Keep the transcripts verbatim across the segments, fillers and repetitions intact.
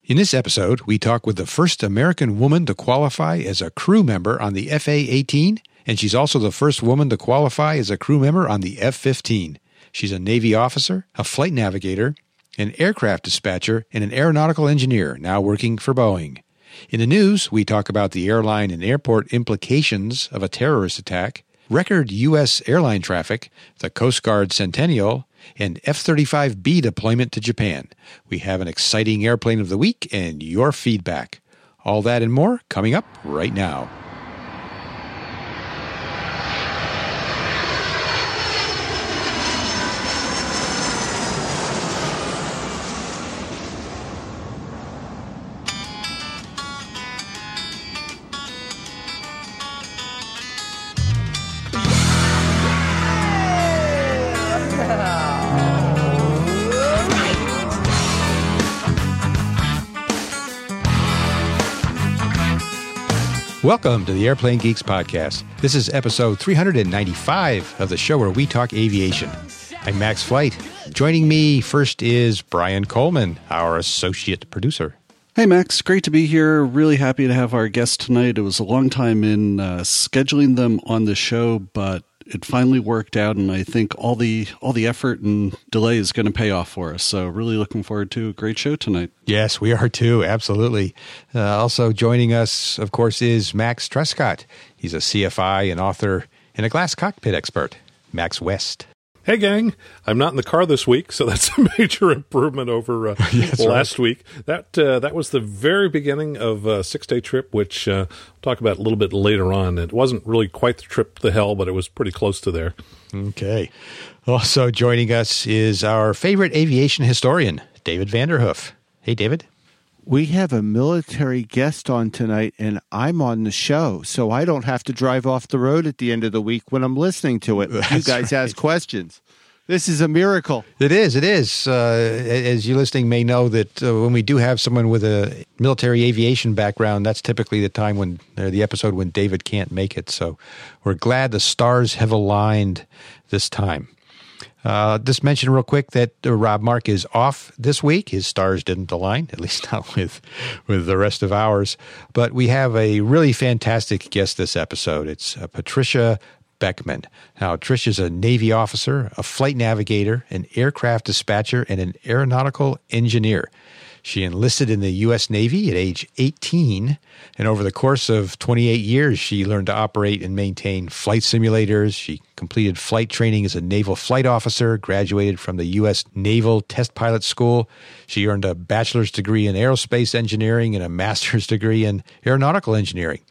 In this episode, we talk with the first American woman to qualify as a crew member on the F A eighteen, and she's also the first woman to qualify as a crew member on the F fifteen. She's a Navy officer, a flight navigator, an aircraft dispatcher, and an aeronautical engineer, now working for Boeing. In the news, we talk about the airline and airport implications of a terrorist attack, record U S airline traffic, the Coast Guard Centennial, and F thirty-five B deployment to Japan. We have an exciting airplane of the week and your feedback. All that and more coming up right now. Welcome to the Airplane Geeks Podcast. This is episode three ninety-five of the show where we talk aviation. I'm Max Flight. Joining me first is Brian Coleman, our associate producer. Hey, Max. Great to be here. Really happy to have our guest tonight. It was a long time in uh, scheduling them on the show, but it finally worked out, and I think all the all the effort and delay is going to pay off for us. So really looking forward to a great show tonight. Yes, we are too. Absolutely. Uh, also joining us, of course, is Max Trescott. He's a C F I, an author, and a glass cockpit expert. Max West. Hey, gang. I'm not in the car this week, so that's a major improvement over uh, yes, last right. week. That uh, that was the very beginning of a six-day trip, which uh, we'll talk about a little bit later on. It wasn't really quite the trip to hell, but it was pretty close to there. Okay. Also joining us is our favorite aviation historian, David Vanderhoof. Hey, David. We have a military guest on tonight, and I'm on the show, so I don't have to drive off the road at the end of the week when I'm listening to it. That's you guys right. ask questions. This is a miracle. It is. It is. Uh, as you listening may know that uh, when we do have someone with a military aviation background, that's typically the time when uh, the episode when David can't make it. So we're glad the stars have aligned this time. Uh, just mention real quick that uh, Rob Mark is off this week. His stars didn't align, at least not with with the rest of ours. But we have a really fantastic guest this episode. It's uh, Patricia Beckman. Now, Tricia's a Navy officer, a flight navigator, an aircraft dispatcher, and an aeronautical engineer. She enlisted in the U S Navy at age eighteen, and over the course of twenty-eight years, she learned to operate and maintain flight simulators. She completed flight training as a naval flight officer, graduated from the U S Naval Test Pilot School. She earned a bachelor's degree in aerospace engineering and a master's degree in aeronautical engineering.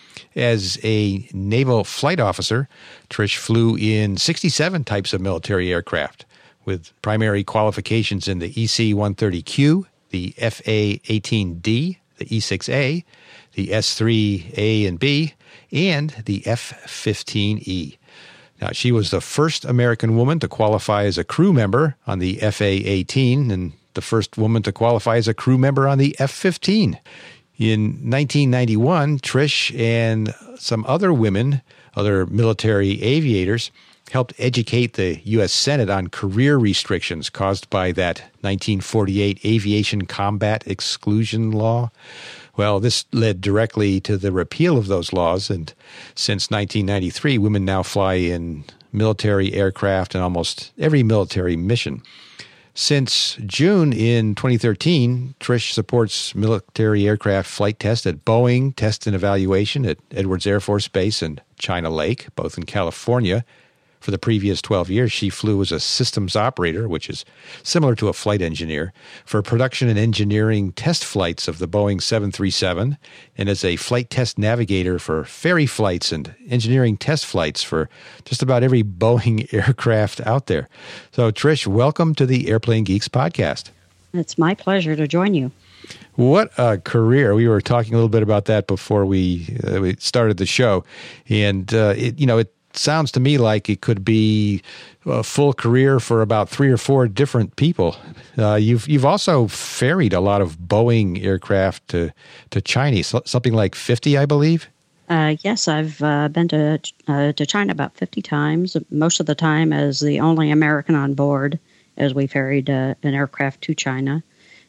As a naval flight officer, Trish flew in sixty-seven types of military aircraft, with primary qualifications in the E C one thirty Q, the F A eighteen D, the E six A, the S three A and B, and the F fifteen E. Now, she was the first American woman to qualify as a crew member on the F A eighteen and the first woman to qualify as a crew member on the F fifteen. In nineteen ninety-one, Trish and some other women, other military aviators, helped educate the U S Senate on career restrictions caused by that nineteen forty-eight Aviation Combat Exclusion Law. Well, this led directly to the repeal of those laws, and since nineteen ninety-three, women now fly in military aircraft in almost every military mission. Since June in twenty thirteen, Trish supports military aircraft flight tests at Boeing Test and Evaluation at Edwards Air Force Base and China Lake, both in California. For the previous twelve years, she flew as a systems operator, which is similar to a flight engineer, for production and engineering test flights of the Boeing seven thirty-seven, and as a flight test navigator for ferry flights and engineering test flights for just about every Boeing aircraft out there. So, Trish, welcome to the Airplane Geeks Podcast. It's my pleasure to join you. What a career. We were talking a little bit about that before we, uh, we started the show. And, uh, it, you know, it sounds to me like it could be a full career for about three or four different people. Uh, you've you've also ferried a lot of Boeing aircraft to, to China, something like fifty, I believe. Uh, yes, I've uh, been to uh, to China about fifty times, most of the time as the only American on board, as we ferried uh, an aircraft to China.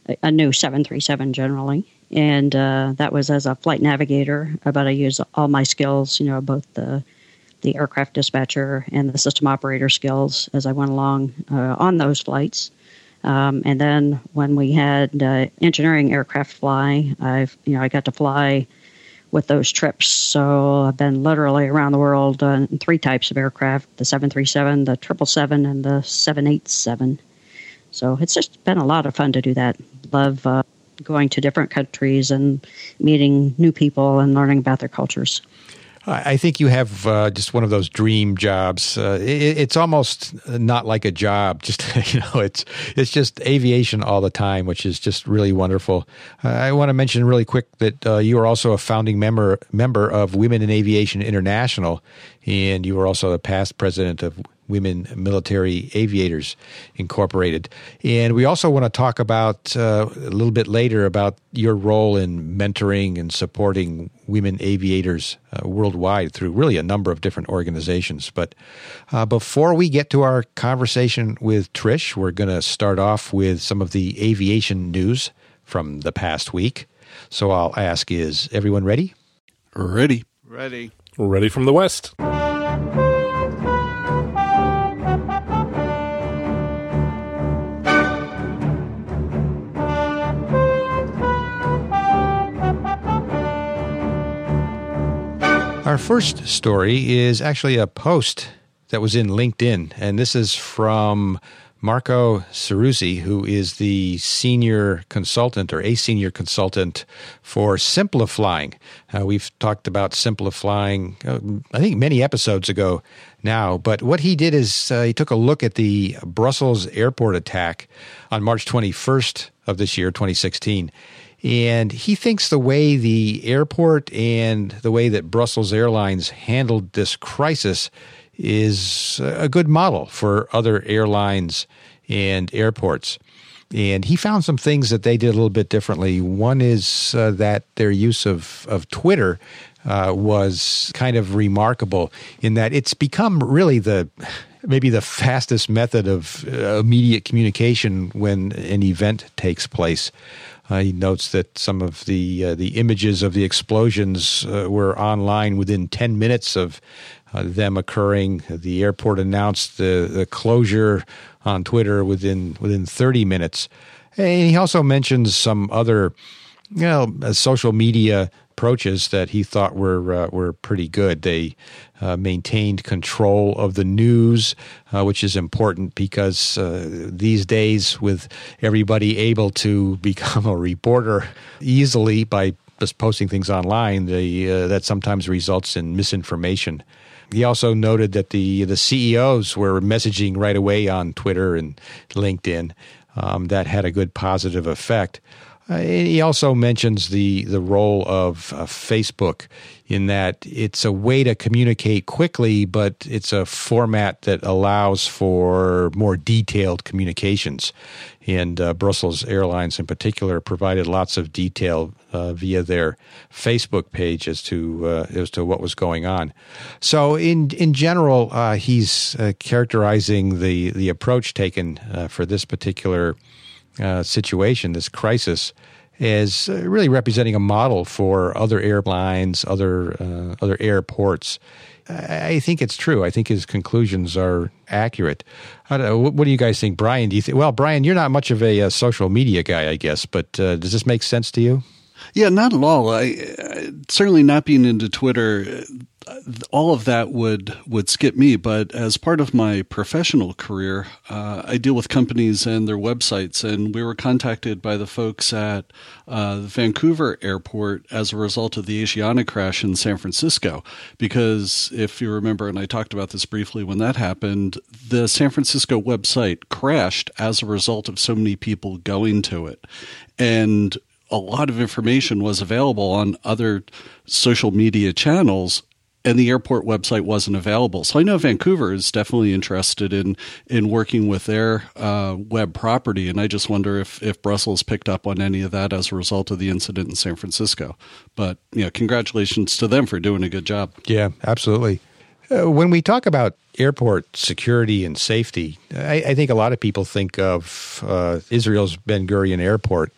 a new seven thirty-seven generally. And uh, that was as a flight navigator, but I used all my skills, you know, both the the aircraft dispatcher and the system operator skills as I went along uh, on those flights. Um, and then when we had uh, engineering aircraft fly, I've you know I got to fly with those trips. So I've been literally around the world uh, in three types of aircraft: the seven thirty-seven, the triple seven, and the seven eighty-seven. So it's just been a lot of fun to do that. Love uh, going to different countries and meeting new people and learning about their cultures. I think you have uh, just one of those dream jobs. Uh, it, it's almost not like a job. Just you know, it's it's just aviation all the time, which is just really wonderful. Uh, I want to mention really quick that uh, you are also a founding member member of Women in Aviation International, and you are also a past president of Women Military Aviators Incorporated. And we also want to talk about uh, a little bit later about your role in mentoring and supporting women aviators uh, worldwide through really a number of different organizations. But uh, before we get to our conversation with Trish, we're going to start off with some of the aviation news from the past week. So I'll ask, is everyone ready? Ready. Ready. Ready from the West. Our first story is actually a post that was in LinkedIn, and this is from Marco Ceruzzi, who is the senior consultant or a senior consultant for Simpliflying. Uh, we've talked about Simpliflying, uh, I think, many episodes ago now, but what he did is uh, he took a look at the Brussels airport attack on March twenty-first of this year, twenty sixteen. And he thinks the way the airport and the way that Brussels Airlines handled this crisis is a good model for other airlines and airports. And he found some things that they did a little bit differently. One is uh, that their use of, of Twitter uh, was kind of remarkable in that it's become really the maybe the fastest method of uh, immediate communication when an event takes place. Uh, he notes that some of the uh, the images of the explosions uh, were online within ten minutes of uh, them occurring. The airport announced the, the closure on Twitter within within thirty minutes. And he also mentions some other, you know, uh, social media approaches that he thought were uh, were pretty good. They uh, maintained control of the news, uh, which is important because uh, these days, with everybody able to become a reporter easily by just posting things online, they, uh, that sometimes results in misinformation. He also noted that the the C E Os were messaging right away on Twitter and LinkedIn. Um, that had a good positive effect. Uh, he also mentions the, the role of uh, Facebook in that it's a way to communicate quickly, but it's a format that allows for more detailed communications. And uh, Brussels Airlines in particular provided lots of detail uh, via their Facebook page as to uh, as to what was going on. So in in general, uh, he's uh, characterizing the, the approach taken uh, for this particular Uh, situation, this crisis, is uh, really representing a model for other airlines, other uh, other airports. I, I think it's true. I think his conclusions are accurate. I don't know, what, what do you guys think, Brian? Do you think? Well, Brian, you're not much of a, a social media guy, I guess, but uh, does this make sense to you? Yeah, not at all. I, I certainly not being into Twitter, all of that would would skip me. But as part of my professional career, uh, I deal with companies and their websites, and we were contacted by the folks at uh, the Vancouver airport as a result of the Asiana crash in San Francisco. Because if you remember, and I talked about this briefly when that happened, the San Francisco website crashed as a result of so many people going to it, and a lot of information was available on other social media channels, and the airport website wasn't available. So I know Vancouver is definitely interested in in working with their uh, web property, and I just wonder if, if Brussels picked up on any of that as a result of the incident in San Francisco. But, you know, congratulations to them for doing a good job. Yeah, absolutely. Uh, when we talk about airport security and safety, I, I think a lot of people think of uh, Israel's Ben Gurion Airport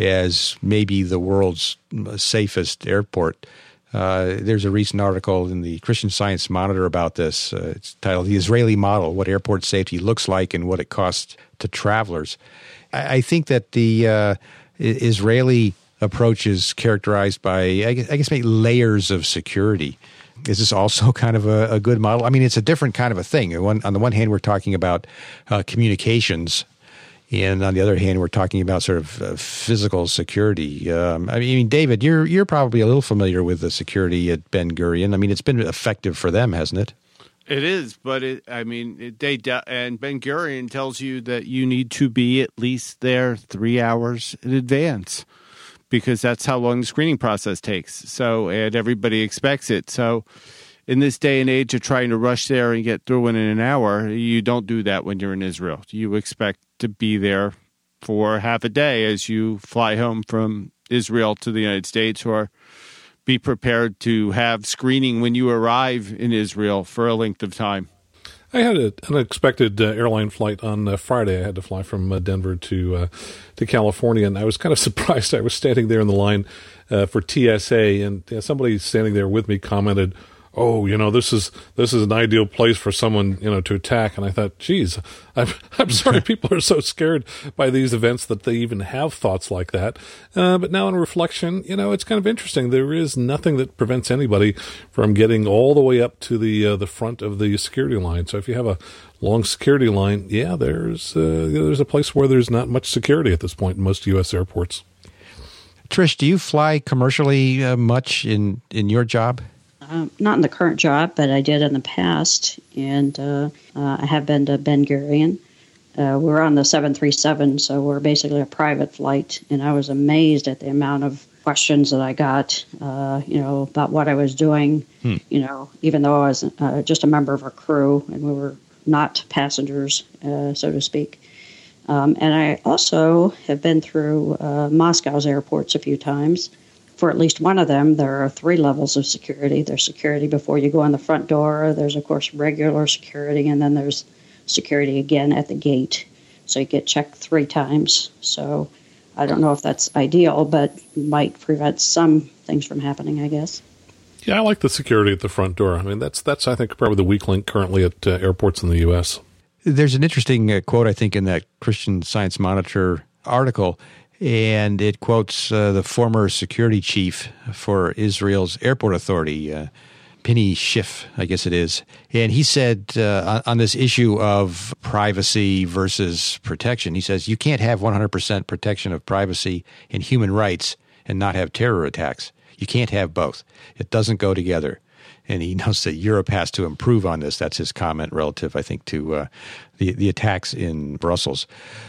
as maybe the world's safest airport. Uh, there's a recent article in the Christian Science Monitor about this. Uh, it's titled "The Israeli Model: What Airport Safety Looks Like and What It Costs to Travelers." I, I think that the uh, Israeli approach is characterized by, I guess, I guess, maybe layers of security. Is this also kind of a, a good model? I mean, it's a different kind of a thing. One, on the one hand, we're talking about uh, communications, and on the other hand, we're talking about sort of uh, physical security. Um, I mean, David, you're you're probably a little familiar with the security at Ben Gurion. I mean, it's been effective for them, hasn't it? It is, but it, I mean, it, they and Ben Gurion tells you that you need to be at least there three hours in advance, because that's how long the screening process takes. So, and everybody expects it. So, in this day and age of trying to rush there and get through in an hour, you don't do that when you're in Israel. You expect to be there for half a day as you fly home from Israel to the United States, or be prepared to have screening when you arrive in Israel for a length of time. I had a, an unexpected uh, airline flight on uh, Friday. I had to fly from uh, Denver to uh, to California, and I was kind of surprised. I was standing there in the line uh, for T S A, and uh, somebody standing there with me commented, "Oh, you know, this is this is an ideal place for someone, you know, to attack." And I thought, "Geez, I'm I'm sorry, people are so scared by these events that they even have thoughts like that." Uh, but now, in reflection, you know, it's kind of interesting. There is nothing that prevents anybody from getting all the way up to the uh, the front of the security line. So if you have a long security line, yeah, there's uh, there's a place where there's not much security at this point in most U S airports. Trish, do you fly commercially uh, much in in your job? Um, not in the current job, but I did in the past, and uh, uh, I have been to Ben Gurion. Uh, we're on the seven thirty-seven, so we're basically a private flight, and I was amazed at the amount of questions that I got, uh, you know, about what I was doing, hmm. you know, even though I was uh, just a member of a crew, and we were not passengers, uh, so to speak. Um, and I also have been through uh, Moscow's airports a few times. For at least one of them, there are three levels of security. There's security before you go in the front door. There's, of course, regular security, and then there's security again at the gate. So you get checked three times. So I don't know if that's ideal, but might prevent some things from happening, I guess. Yeah, I like the security at the front door. I mean, that's, that's I think, probably the weak link currently at uh, airports in the U S. There's an interesting uh, quote, I think, in that Christian Science Monitor article, and it quotes uh, the former security chief for Israel's airport authority, uh, Penny Schiff, I guess it is. And he said uh, on, on this issue of privacy versus protection, he says, you can't have one hundred percent protection of privacy and human rights and not have terror attacks. You can't have both. It doesn't go together. And he knows that Europe has to improve on this. That's his comment relative, I think, to uh, the, the attacks in Brussels.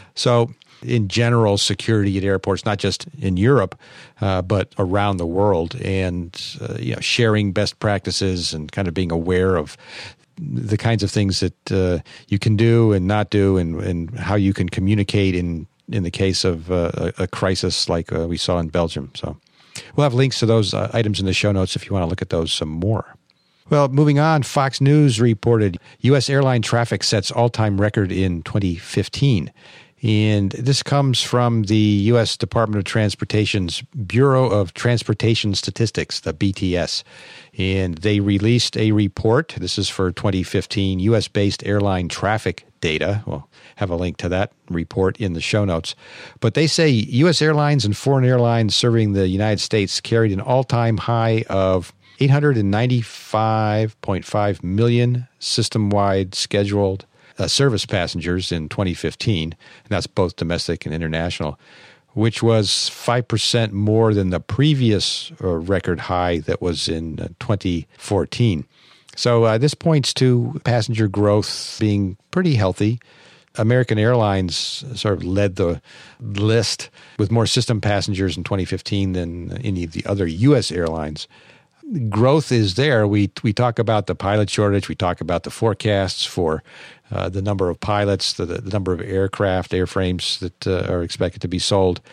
So in general, security at airports, not just in Europe, uh, but around the world, and uh, you know, sharing best practices and kind of being aware of the kinds of things that uh, you can do and not do, and, and how you can communicate in, in the case of uh, a, a crisis like uh, we saw in Belgium. So we'll have links to those uh, items in the show notes if you want to look at those some more. Well, moving on, Fox News reported U S airline traffic sets all-time record in twenty fifteen. And this comes from the U S Department of Transportation's Bureau of Transportation Statistics, the B T S. And they released a report. This is for twenty fifteen U S-based airline traffic data. We'll have a link to that report in the show notes. But they say U S airlines and foreign airlines serving the United States carried an all-time high of eight hundred ninety-five point five million system-wide scheduled Uh, service passengers in twenty fifteen, and that's both domestic and international, which was five percent more than the previous uh, record high that was in uh, twenty fourteen. So uh, this points to passenger growth being pretty healthy. American Airlines sort of led the list with more system passengers in twenty fifteen than any of the other U S airlines. Growth is there. We we talk about the pilot shortage. We talk about the forecasts for uh, the number of pilots, the, the number of aircraft, airframes that uh, are expected to be sold.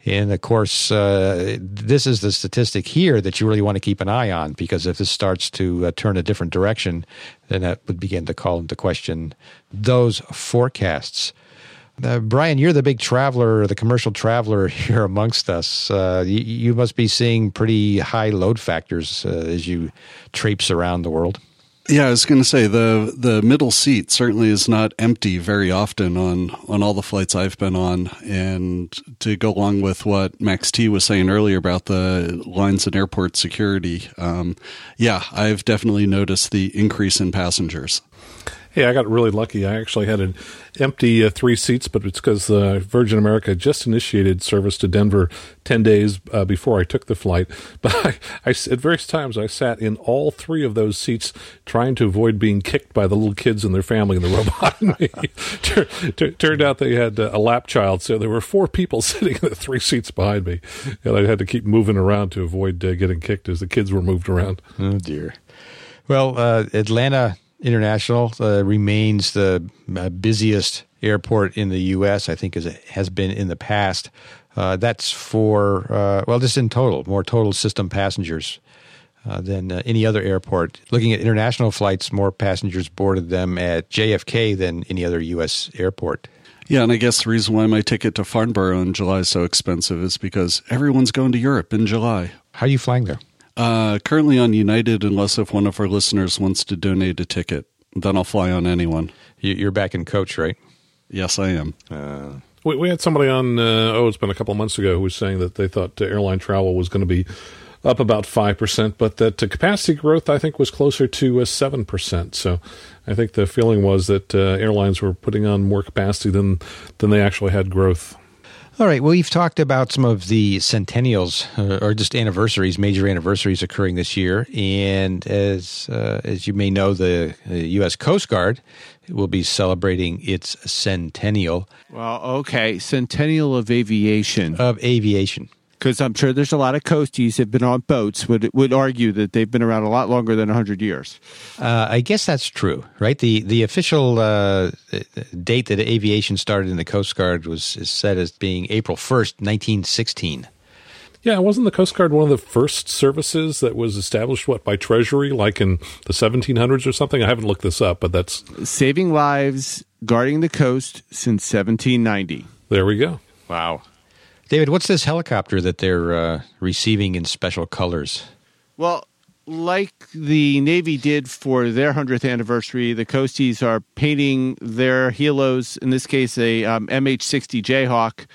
And of course, uh, this is the statistic here that you really want to keep an eye on, because if this starts to uh, turn a different direction, then that would begin to call into question those forecasts. Uh, Brian, you're the big traveler, the commercial traveler here amongst us. Uh, you, you must be seeing pretty high load factors uh, as you traipse around the world. Yeah, I was going to say the the middle seat certainly is not empty very often on, on all the flights I've been on. And to go along with what Max T was saying earlier about the lines and airport security, um, yeah, I've definitely noticed the increase in passengers. Hey, I got really lucky. I actually had an empty uh, three seats, but it's because uh, Virgin America just initiated service to Denver ten days uh, before I took the flight. But I, I, at various times, I sat in all three of those seats trying to avoid being kicked by the little kids and their family and the robot and me. Tur- tur- turned out they had uh, a lap child, so there were four people sitting in the three seats behind me. And I had to keep moving around to avoid uh, getting kicked as the kids were moved around. Oh, dear. Well, uh, Atlanta International uh, remains the uh, busiest airport in the U S, I think, as it has been in the past. Uh, that's for, uh, well, just in total, more total system passengers uh, than uh, any other airport. Looking at international flights, more passengers boarded them at J F K than any other U S airport. Yeah, and I guess the reason why my ticket to Farnborough in July is so expensive is because everyone's going to Europe in July. How are you flying there? Uh, currently on United, unless if one of our listeners wants to donate a ticket. Then I'll fly on anyone. You're back in coach, right? Yes, I am. Uh, we, we had somebody on, uh, oh, it's been a couple of months ago, who was saying that they thought uh, airline travel was going to be up about five percent, but that uh, capacity growth, I think, was closer to uh, seven percent. So I think the feeling was that uh, airlines were putting on more capacity than, than they actually had growth. All right. Well, we've talked about some of the centennials uh, or just anniversaries, major anniversaries occurring this year. And as uh, as you may know, the uh, U S Coast Guard will be celebrating its centennial. Well, okay. Centennial of aviation. Of aviation. Because I'm sure there's a lot of coasties that have been on boats would would argue that they've been around a lot longer than one hundred years. Uh, I guess that's true, right? The the official uh, date that aviation started in the Coast Guard was is set as being April first, nineteen sixteen. Yeah, wasn't the Coast Guard one of the first services that was established, what, by Treasury, like in the seventeen hundreds or something? I haven't looked this up, but that's... Saving lives, guarding the coast since seventeen ninety. There we go. Wow. David, what's this helicopter that they're uh, receiving in special colors? Well, like the Navy did for their one hundredth anniversary, the Coasties are painting their helos, in this case a um, M H sixty Jayhawk,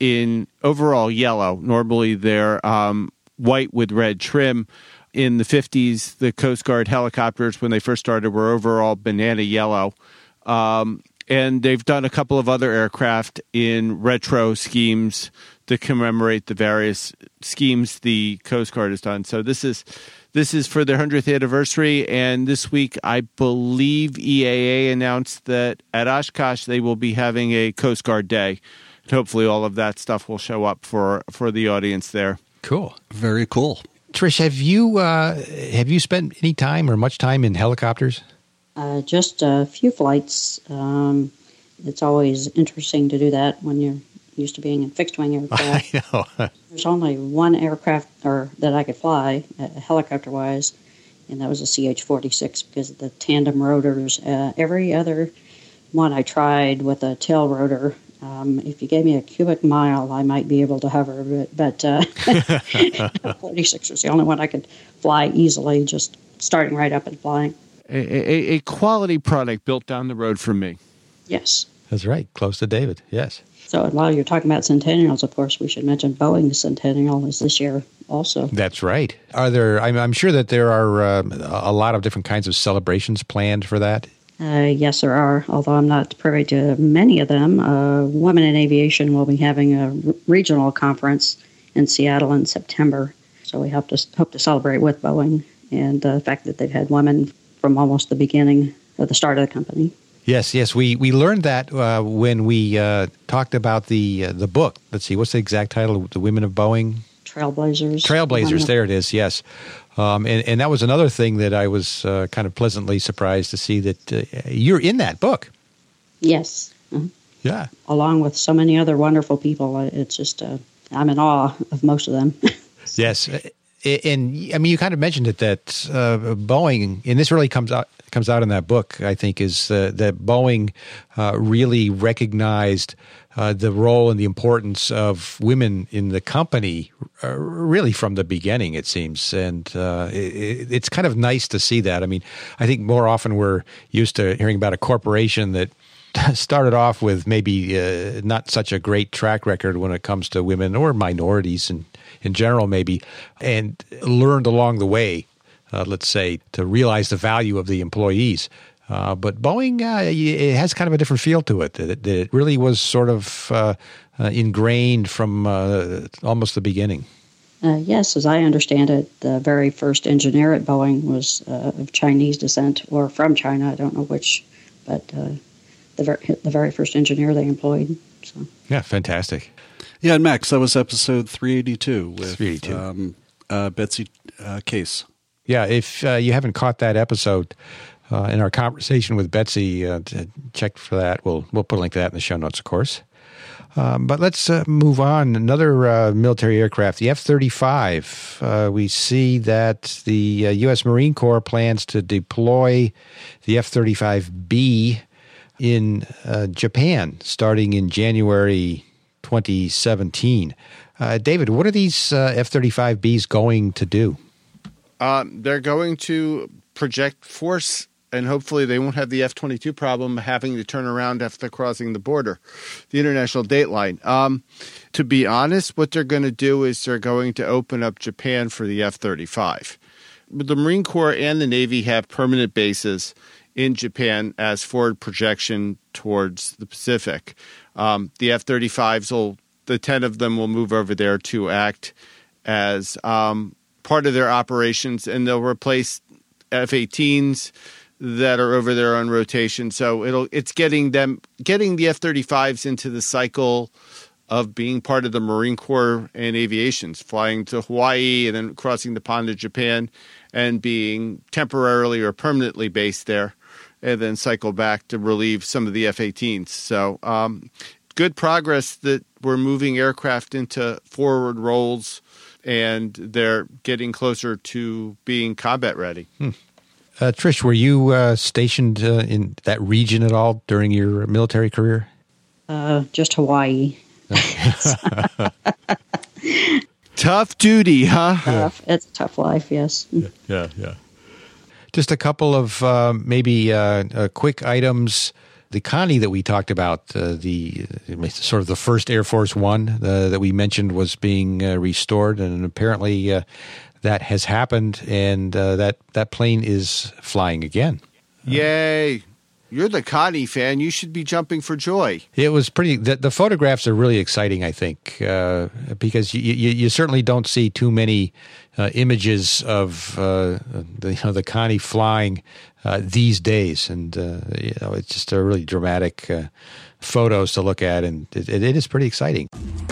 in overall yellow. Normally they're um, white with red trim. In the fifties, the Coast Guard helicopters, when they first started, were overall banana yellow. Um, and they've done a couple of other aircraft in retro schemes to commemorate the various schemes the Coast Guard has done. So this is this is for their one hundredth anniversary, and this week I believe E A A announced that at Oshkosh they will be having a Coast Guard Day. And hopefully all of that stuff will show up for, for the audience there. Cool. Very cool. Trish, have you uh, have you spent any time or much time in helicopters? Uh, just a few flights. Um, it's always interesting to do that when you're used to being in fixed-wing aircraft. I know. There's only one aircraft or that I could fly, uh, helicopter-wise, and that was a C H forty-six because of the tandem rotors. Uh, every other one I tried with a tail rotor, um, if you gave me a cubic mile, I might be able to hover, but, but uh, forty-six was the only one I could fly easily, just starting right up and flying. A, a, a quality product built down the road from me. Yes. That's right. Close to David. Yes. So while you're talking about centennials, of course, we should mention Boeing's centennial is this year also. That's right. Are there? I'm, I'm sure that there are uh, a lot of different kinds of celebrations planned for that. Uh, yes, there are, although I'm not privy to many of them. Uh, Women in Aviation will be having a r- regional conference in Seattle in September. So we hope to hope to celebrate with Boeing and the fact that they've had women from almost the beginning or the start of the company. Yes, yes, we, we learned that uh, when we uh, talked about the uh, the book. Let's see, what's the exact title? The Women of Boeing? Trailblazers. Trailblazers, there it is, yes. Um, and, and that was another thing that I was uh, kind of pleasantly surprised to see that uh, you're in that book. Yes. Uh-huh. Yeah. Along with so many other wonderful people. It's just a I'm in awe of most of them. Yes. And I mean, you kind of mentioned it that uh, Boeing, and this really comes out comes out in that book, I think, is uh, that Boeing uh, really recognized uh, the role and the importance of women in the company, uh, really from the beginning, it seems. And uh, it, it's kind of nice to see that. I mean, I think more often we're used to hearing about a corporation that started off with maybe uh, not such a great track record when it comes to women or minorities and in general maybe, and learned along the way, uh, let's say, to realize the value of the employees. Uh, but Boeing, uh, it has kind of a different feel to it. That it, that it really was sort of uh, uh, ingrained from uh, almost the beginning. Uh, yes, as I understand it, the very first engineer at Boeing was uh, of Chinese descent, or from China, I don't know which, but uh, the, ver- the very first engineer they employed. So. Yeah, fantastic. Yeah, and Max, that was episode three eighty-two with three eighty-two. Um, uh, Betsy uh, Case. Yeah, if uh, you haven't caught that episode uh, in our conversation with Betsy, uh, check for that. We'll we'll put a link to that in the show notes, of course. Um, but let's uh, move on. Another uh, military aircraft, the F thirty-five. Uh, we see that the uh, U S Marine Corps plans to deploy the F thirty-five B in uh, Japan starting in January twenty seventeen. Uh, David, what are these uh, F thirty-five Bs going to do? Um, they're going to project force, and hopefully they won't have the F twenty-two problem having to turn around after crossing the border, the international date line. Um, to be honest, what they're going to do is they're going to open up Japan for the F thirty-five. The Marine Corps and the Navy have permanent bases in Japan as forward projection towards the Pacific. Um, the F thirty-fives will, the ten of them will move over there to act as um, part of their operations, and they'll replace F eighteens that are over there on rotation. So it'll it's getting them getting the F thirty-fives into the cycle of being part of the Marine Corps and aviations, flying to Hawaii and then crossing the pond to Japan and being temporarily or permanently based there, and then cycle back to relieve some of the F eighteens. So um, good progress that we're moving aircraft into forward roles, and they're getting closer to being combat ready. Hmm. Uh, Trish, were you uh, stationed uh, in that region at all during your military career? Uh, just Hawaii. Tough duty, huh? Tough. It's a tough life, yes. Yeah, yeah. Just a couple of uh, maybe uh, uh, quick items. The Connie that we talked about, uh, the uh, sort of the first Air Force One uh, that we mentioned was being uh, restored, and apparently uh, that has happened, and uh, that, that plane is flying again. Yay. You're the Connie fan. You should be jumping for joy. It was pretty. The, the photographs are really exciting, I think, uh, because you, you, you certainly don't see too many uh, images of uh, the, you know, the Connie flying uh, these days, and uh, you know, it's just a really dramatic uh, photos to look at, and it, it is pretty exciting.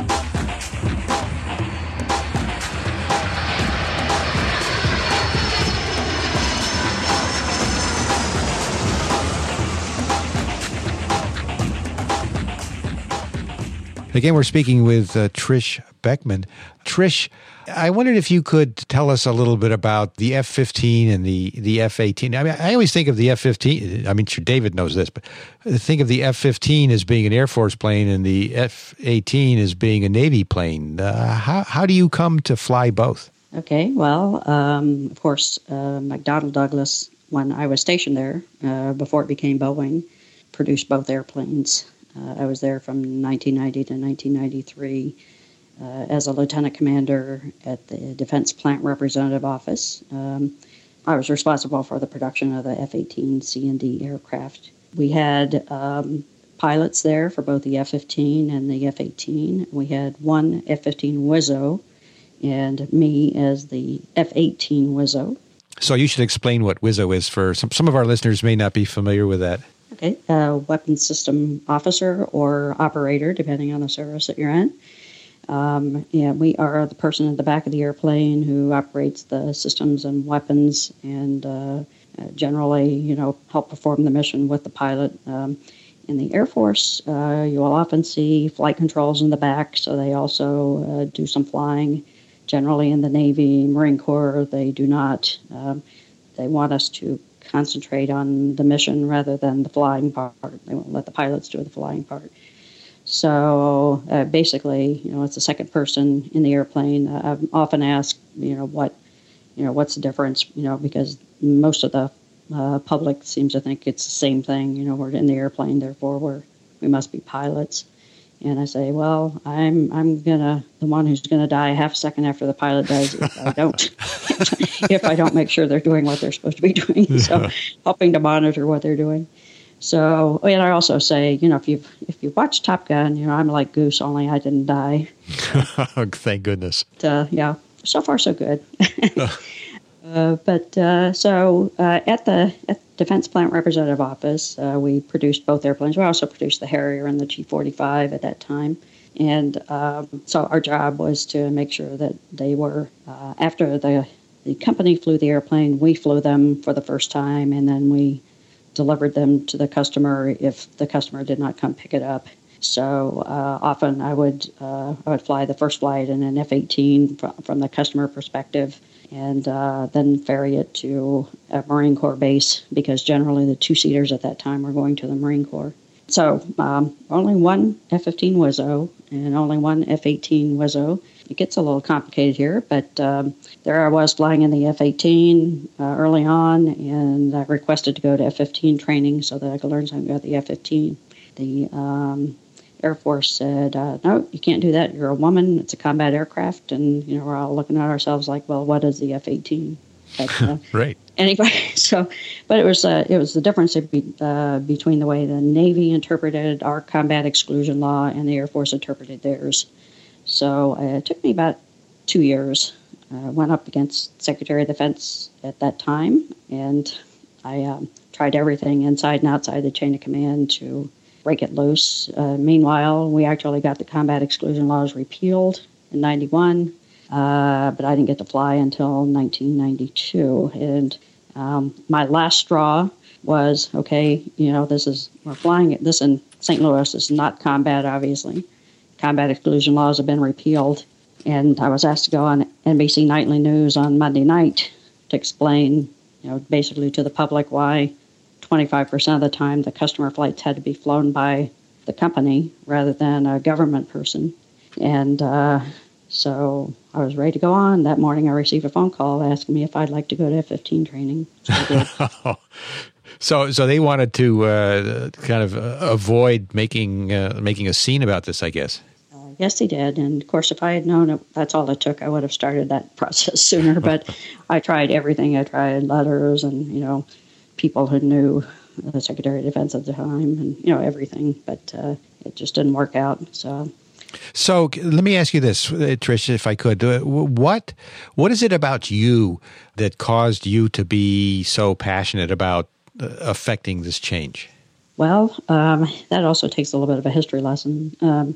Again, we're speaking with uh, Trish Beckman. Trish, I wondered if you could tell us a little bit about the F fifteen and the, the F eighteen. I mean, I always think of the F fifteen. I mean, sure, David knows this, but think of the F fifteen as being an Air Force plane and the F eighteen as being a Navy plane. Uh, how, how do you come to fly both? Okay, well, um, of course, uh, McDonnell Douglas, when I was stationed there, uh, before it became Boeing, produced both airplanes. Uh, I was there from nineteen ninety to nineteen ninety-three uh, as a lieutenant commander at the Defense Plant Representative Office. Um, I was responsible for the production of the F eighteen C and D aircraft. We had um, pilots there for both the F fifteen and the F eighteen. We had one F fifteen Wizzo and me as the F eighteen Wizzo. So you should explain what Wizzo is for some, some of our listeners may not be familiar with that. Okay, uh, weapons system officer or operator, depending on the service that you're in. Um, and we are the person at the back of the airplane who operates the systems and weapons, and uh, generally, you know, help perform the mission with the pilot. Um, in the Air Force, uh, you will often see flight controls in the back, so they also uh, do some flying. Generally in the Navy, Marine Corps, they do not. Um, they want us to concentrate on the mission rather than the flying part. They won't let the pilots do the flying part. So uh, basically, you know, it's the second person in the airplane. Uh, I'm often asked, you know, what, you know, what's the difference? You know, because most of the uh, public seems to think it's the same thing. You know, we're in the airplane, therefore we're we must be pilots. And I say, well, I'm I'm gonna the one who's gonna die a half a second after the pilot dies if I don't if I don't make sure they're doing what they're supposed to be doing. Yeah. So helping to monitor what they're doing. So, and I also say, you know, if you've if you watch Top Gun, you know, I'm like Goose, only I didn't die. Thank goodness. But, uh, yeah, so far so good. uh, but uh, so uh, at the at Defense Plant Representative Office, uh, we produced both airplanes. We also produced the Harrier and the G forty-five at that time. And um, so our job was to make sure that they were, uh, after the, the company flew the airplane, we flew them for the first time, and then we delivered them to the customer if the customer did not come pick it up. So uh, often I would uh, I would fly the first flight in an F eighteen from, from the customer perspective, and uh, then ferry it to a Marine Corps base, because generally the two-seaters at that time were going to the Marine Corps. So um, only one F fifteen Wizzo and only one F eighteen Wizzo. It gets a little complicated here, but um, there I was flying in the F eighteen uh, early on, and I requested to go to F fifteen training so that I could learn something about the F fifteen. The um, Air Force said, uh, no, you can't do that. You're a woman. It's a combat aircraft. And, you know, we're all looking at ourselves like, well, what is the F eighteen? But, uh, right. Anyway, so, but it was uh, it was the difference be, uh, between the way the Navy interpreted our combat exclusion law and the Air Force interpreted theirs. So uh, it took me about two years. I uh, went up against Secretary of Defense at that time, and I um, tried everything inside and outside the chain of command to break it loose. Uh, meanwhile, we actually got the combat exclusion laws repealed in ninety-one, uh, but I didn't get to fly until nineteen ninety-two. And um, my last straw was, okay, you know, this is, we're flying this in Saint Louis. This is not combat, obviously. Combat exclusion laws have been repealed. And I was asked to go on N B C Nightly News on Monday night to explain, you know, basically to the public why twenty-five percent of the time the customer flights had to be flown by the company rather than a government person. And uh, so I was ready to go on. That morning I received a phone call asking me if I'd like to go to F fifteen training. So I did. so, so they wanted to uh, kind of uh, avoid making uh, making a scene about this, I guess. Uh, yes, they did. And, of course, if I had known it, that's all it took, I would have started that process sooner. But I tried everything. I tried letters and, you know, people who knew the Secretary of Defense at the time and, you know, everything. But uh, it just didn't work out. So so let me ask you this, Trish, if I could. What What is it about you that caused you to be so passionate about affecting this change? Well, um, that also takes a little bit of a history lesson. Um,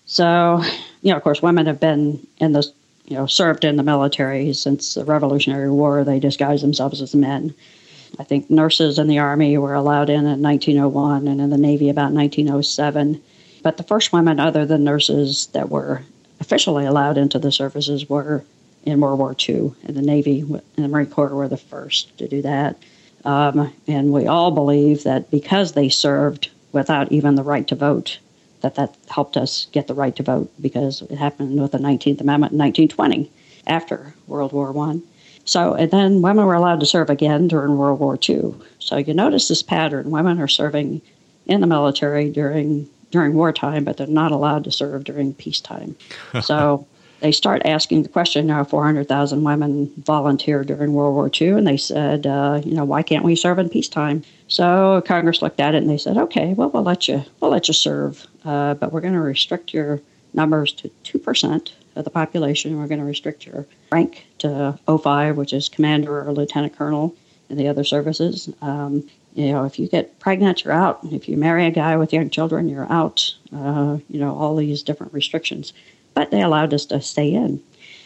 so, you know, of course, women have been in the, you know, served in the military since the Revolutionary War. They disguise themselves as men. I think nurses in the Army were allowed in in nineteen oh one and in the Navy about nineteen oh seven. But the first women other than nurses that were officially allowed into the services were in World War Two. And the Navy and the Marine Corps were the first to do that. Um, and we all believe that because they served without even the right to vote, that that helped us get the right to vote, because it happened with the nineteenth Amendment in nineteen twenty after World War One. So, and then women were allowed to serve again during World War Two. So you notice this pattern. Women are serving in the military during during wartime, but they're not allowed to serve during peacetime. So they start asking the question, now four hundred thousand women volunteered during World War Two, and they said, uh, you know, why can't we serve in peacetime? So Congress looked at it and they said, okay, well, we'll let you, we'll let you serve, uh, but we're going to restrict your numbers to two percent of the population. We're going to restrict your rank to oh five, which is commander or lieutenant colonel in the other services. Um, you know, if you get pregnant, you're out. If you marry a guy with young children, you're out. Uh, you know, all these different restrictions. But they allowed us to stay in.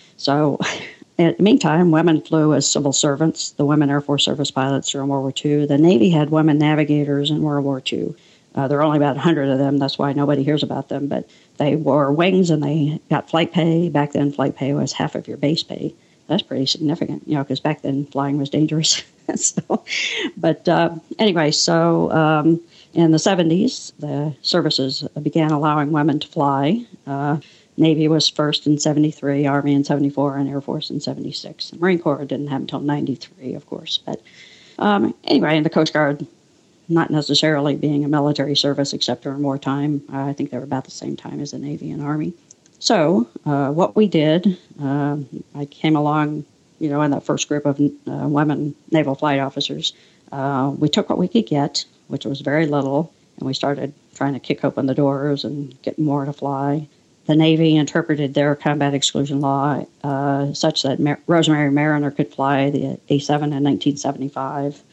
So in the meantime, women flew as civil servants, the women Air Force service pilots during World War Two. The Navy had women navigators in World War Two. Uh, there are only about one hundred of them. That's why nobody hears about them. But they wore wings and they got flight pay. Back then, flight pay was half of your base pay. That's pretty significant, you know, because back then flying was dangerous. so, but uh, anyway, so um, in the seventies, the services began allowing women to fly. Uh, Navy was first in seventy-three, Army in seventy-four, and Air Force in seventy-six. The Marine Corps didn't have until ninety-three, of course. But um, anyway, in the Coast Guard, not necessarily being a military service except during wartime. Uh, I think they were about the same time as the Navy and Army. So uh, what we did, uh, I came along, you know, in that first group of uh, women naval flight officers. Uh, we took what we could get, which was very little, and we started trying to kick open the doors and get more to fly. The Navy interpreted their combat exclusion law uh, such that Mar- Rosemary Mariner could fly the A seven in nineteen seventy-five.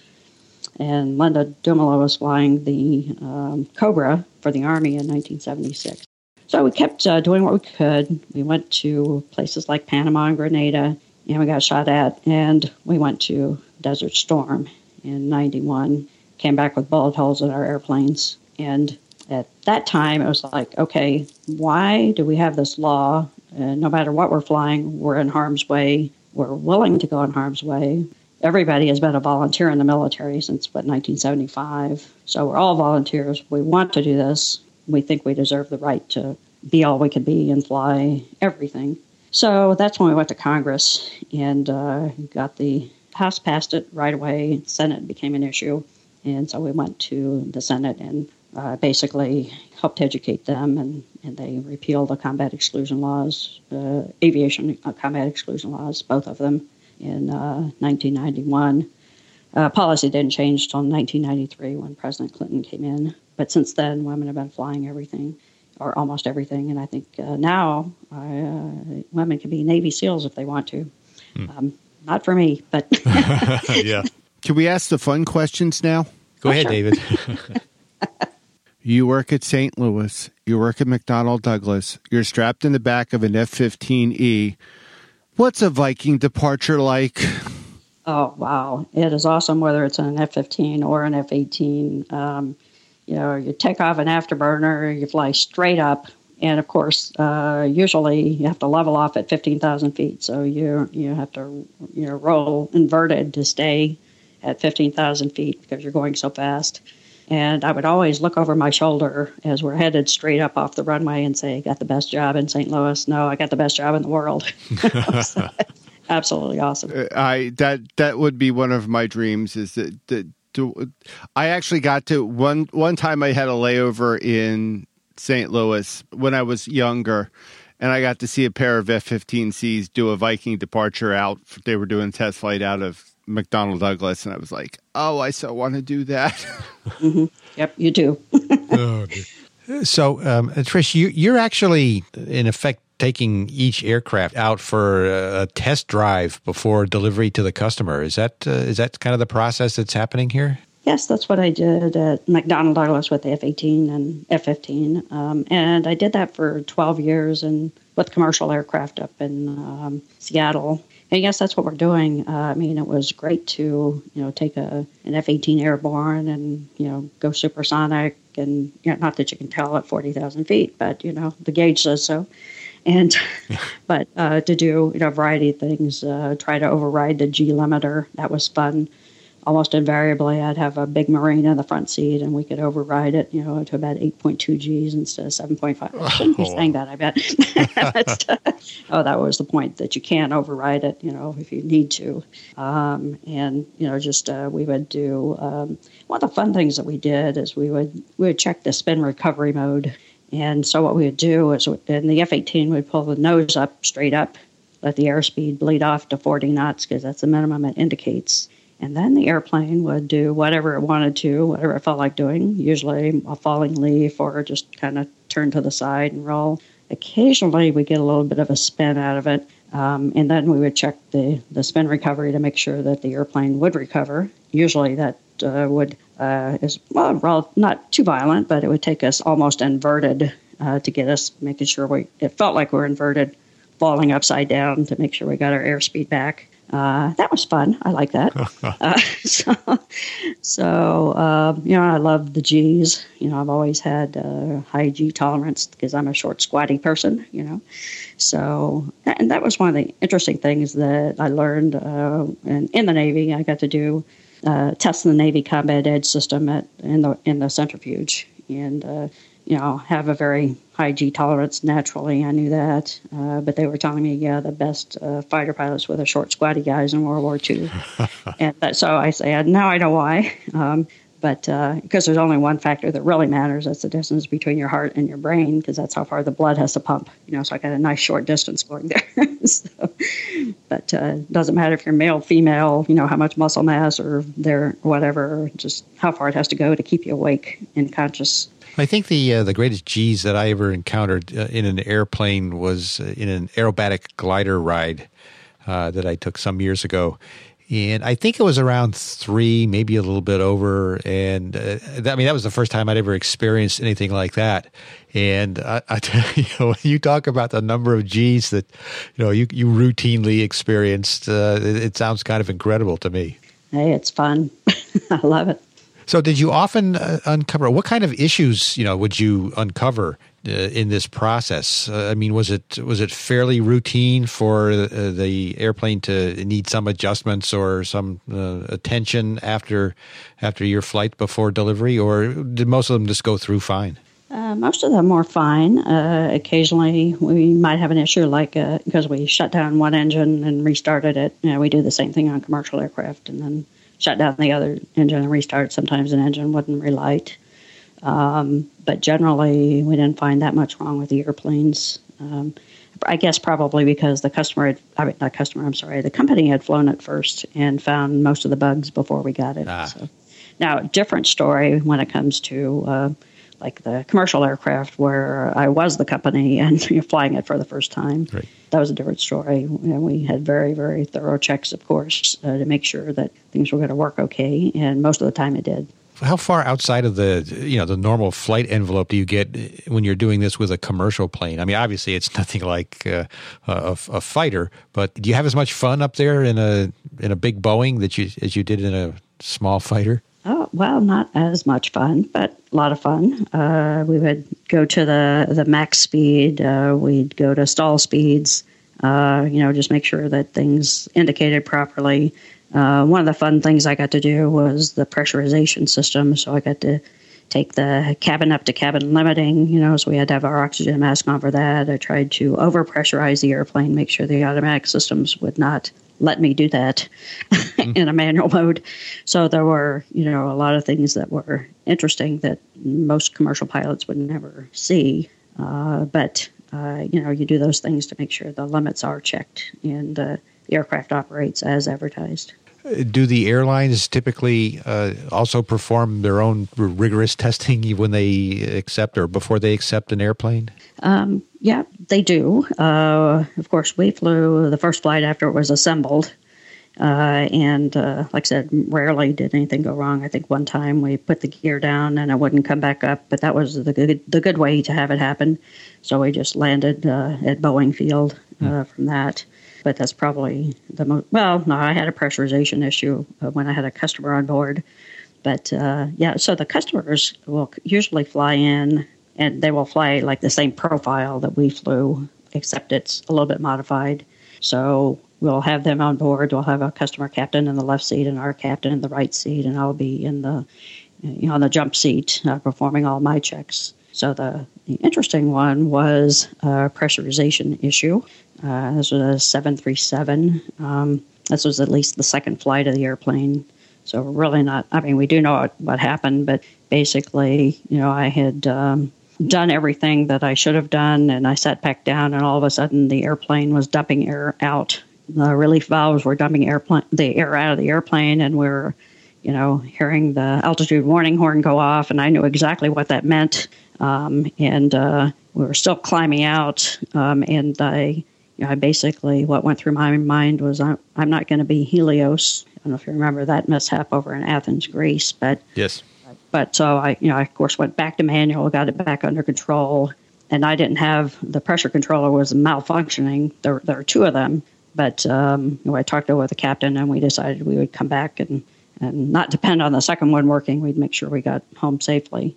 And Linda Dumolo was flying the um, Cobra for the Army in nineteen seventy-six. So we kept uh, doing what we could. We went to places like Panama and Grenada, and we got shot at. And we went to Desert Storm in ninety-one, came back with bullet holes in our airplanes. And at that time, it was like, okay, why do we have this law? Uh, no matter what we're flying, we're in harm's way. We're willing to go in harm's way. Everybody has been a volunteer in the military since, what, nineteen seventy-five. So we're all volunteers. We want to do this. We think we deserve the right to be all we could be and fly everything. So that's when we went to Congress and uh, got the House passed it right away. Senate became an issue. And so we went to the Senate and uh, basically helped educate them, and, and they repealed the combat exclusion laws, uh, aviation uh, combat exclusion laws, both of them, in uh, nineteen ninety-one. Uh, policy didn't change until nineteen ninety-three when President Clinton came in. But since then, women have been flying everything, or almost everything. And I think uh, now uh, women can be Navy SEALs if they want to. Hmm. Um, not for me, but... yeah. Can we ask the fun questions now? Go oh, ahead, sure. David. You work at Saint Louis. You work at McDonnell Douglas. You're strapped in the back of an F fifteen E. What's a Viking departure like? Oh, wow. It is awesome, whether it's an F fifteen or an F eighteen. Um, you know, you take off an afterburner, you fly straight up. And, of course, uh, usually you have to level off at fifteen thousand feet. So you you have to you know roll inverted to stay at fifteen thousand feet because you're going so fast. And I would always look over my shoulder as we're headed straight up off the runway and say, got the best job in Saint Louis. No, I got the best job in the world. So, absolutely awesome. I that that would be one of my dreams. Is that, that to, I actually got to one one time I had a layover in Saint Louis when I was younger, and I got to see a pair of F fifteen Cs do a Viking departure out. They were doing test flight out of McDonnell Douglas, and I was like, oh, I so want to do that. Mm-hmm. Yep, you do. Oh, dear. So, um, Trish, you, you're actually, in effect, taking each aircraft out for a test drive before delivery to the customer. Is that uh, is that kind of the process that's happening here? Yes, that's what I did at McDonnell Douglas with the F eighteen and F fifteen. Um, and I did that for twelve years and with commercial aircraft up in um, Seattle. And yes, that's what we're doing. Uh, I mean, it was great to, you know, take a an F eighteen airborne and, you know, go supersonic. And, you know, not that you can tell at forty thousand feet, but, you know, the gauge says so. And, but uh, to do, you know, a variety of things, uh, try to override the G limiter. That was fun. Almost invariably, I'd have a big Marine in the front seat, and we could override it, you know, to about eight point two Gs instead of seven point five. I shouldn't be saying that, I bet. but, uh, oh, that was the point, that you can override it, you know, if you need to. Um, and, you know, just uh, we would do, um, one of the fun things that we did is we would we would check the spin recovery mode. And so what we would do is, in the F eighteen, we'd pull the nose up, straight up, let the airspeed bleed off to forty knots, because that's the minimum it indicates. And then the airplane would do whatever it wanted to, whatever it felt like doing, usually a falling leaf or just kind of turn to the side and roll. Occasionally, we get a little bit of a spin out of it, um, and then we would check the, the spin recovery to make sure that the airplane would recover. Usually that uh, would, uh, is well, not too violent, but it would take us almost inverted uh, to get us, making sure we, it felt like we were inverted, falling upside down to make sure we got our airspeed back. Uh, that was fun. I like that. uh, so, so um, you know, I love the G's. You know, I've always had uh, high G tolerance because I'm a short, squatty person, you know. So, and that was one of the interesting things that I learned uh, in, in the Navy. I got to do uh, test the Navy Combat Edge system at in the in the centrifuge, and uh, you know, have a very high G tolerance naturally. I knew that. Uh, but they were telling me, yeah, the best uh, fighter pilots were the short, squatty guys in World War Two. and that, so I say, now I know why. Um, but uh, because there's only one factor that really matters. That's the distance between your heart and your brain, because that's how far the blood has to pump. You know, so I got a nice short distance going there. so, but uh, it doesn't matter if you're male, female, you know, how much muscle mass or their whatever, just how far it has to go to keep you awake and conscious. I think the uh, the greatest G's that I ever encountered uh, in an airplane was uh, in an aerobatic glider ride uh, that I took some years ago. And I think it was around three, maybe a little bit over. And uh, that, I mean, that was the first time I'd ever experienced anything like that. And I, I tell you, you know, when you talk about the number of G's that, you know, you, you routinely experienced, uh, it, it sounds kind of incredible to me. Hey, it's fun. I love it. So did you often uh, uncover, what kind of issues, you know, would you uncover uh, in this process? Uh, I mean, was it was it fairly routine for uh, the airplane to need some adjustments or some uh, attention after after your flight before delivery, or did most of them just go through fine? Uh, most of them were fine. Uh, occasionally, we might have an issue like uh, because we shut down one engine and restarted it. You know, we do the same thing on commercial aircraft, and then shut down the other engine and restart. Sometimes an engine wouldn't relight. Um, but generally, we didn't find that much wrong with the airplanes. Um, I guess probably because the customer had, I mean, not customer, I'm sorry, the company had flown it first and found most of the bugs before we got it. Ah. So, now, different story when it comes to uh, like the commercial aircraft where I was the company and you're flying it for the first time. Right. That was a different story. And we had very, very thorough checks, of course, uh, to make sure that things were going to work okay. And most of the time it did. How far outside of the, you know, the normal flight envelope do you get when you're doing this with a commercial plane? I mean, obviously it's nothing like uh, a, a fighter, but do you have as much fun up there in a in a big Boeing that you as you did in a small fighter? Oh, well, not as much fun, but a lot of fun. Uh, we would go to the, the max speed. Uh, we'd go to stall speeds, uh, you know, just make sure that things indicated properly. Uh, one of the fun things I got to do was the pressurization system. So I got to take the cabin up to cabin limiting, you know, so we had to have our oxygen mask on for that. I tried to over-pressurize the airplane, make sure the automatic systems would not let me do that mm. in a manual mode. So there were, you know, a lot of things that were interesting that most commercial pilots would never see. Uh, but, uh, you know, you do those things to make sure the limits are checked and uh, the aircraft operates as advertised. Do the airlines typically uh, also perform their own rigorous testing when they accept or before they accept an airplane? Um, yeah, they do. Uh, of course, we flew the first flight after it was assembled. Uh, and uh, like I said, rarely did anything go wrong. I think one time we put the gear down and it wouldn't come back up, but that was the good, the good way to have it happen. So we just landed uh, at Boeing Field uh, mm. from that. But that's probably the most, well, no, I had a pressurization issue uh, when I had a customer on board. But uh, yeah, so the customers will usually fly in and they will fly like the same profile that we flew, except it's a little bit modified. So we'll have them on board. We'll have a customer captain in the left seat and our captain in the right seat, and I'll be in the, you know, on the jump seat uh, performing all my checks. So the, the interesting one was a pressurization issue. Uh, this was a seven thirty-seven. Um, this was at least the second flight of the airplane. So really not, I mean, we do know what, what happened, but basically, you know, I had um, done everything that I should have done, and I sat back down, and all of a sudden the airplane was dumping air out. The relief valves were dumping airplane, the air out of the airplane, and we were, you know, hearing the altitude warning horn go off, and I knew exactly what that meant. Um, and uh, we were still climbing out, um, and I... You know, I basically, what went through my mind was, I'm, I'm not going to be Helios. I don't know if you remember that mishap over in Athens, Greece. But yes. But so I, you know, I of course went back to manual, got it back under control, and I didn't have, the pressure controller was malfunctioning. There, there were two of them, but um, you know, I talked over with the captain, and we decided we would come back and, and not depend on the second one working. We'd make sure we got home safely.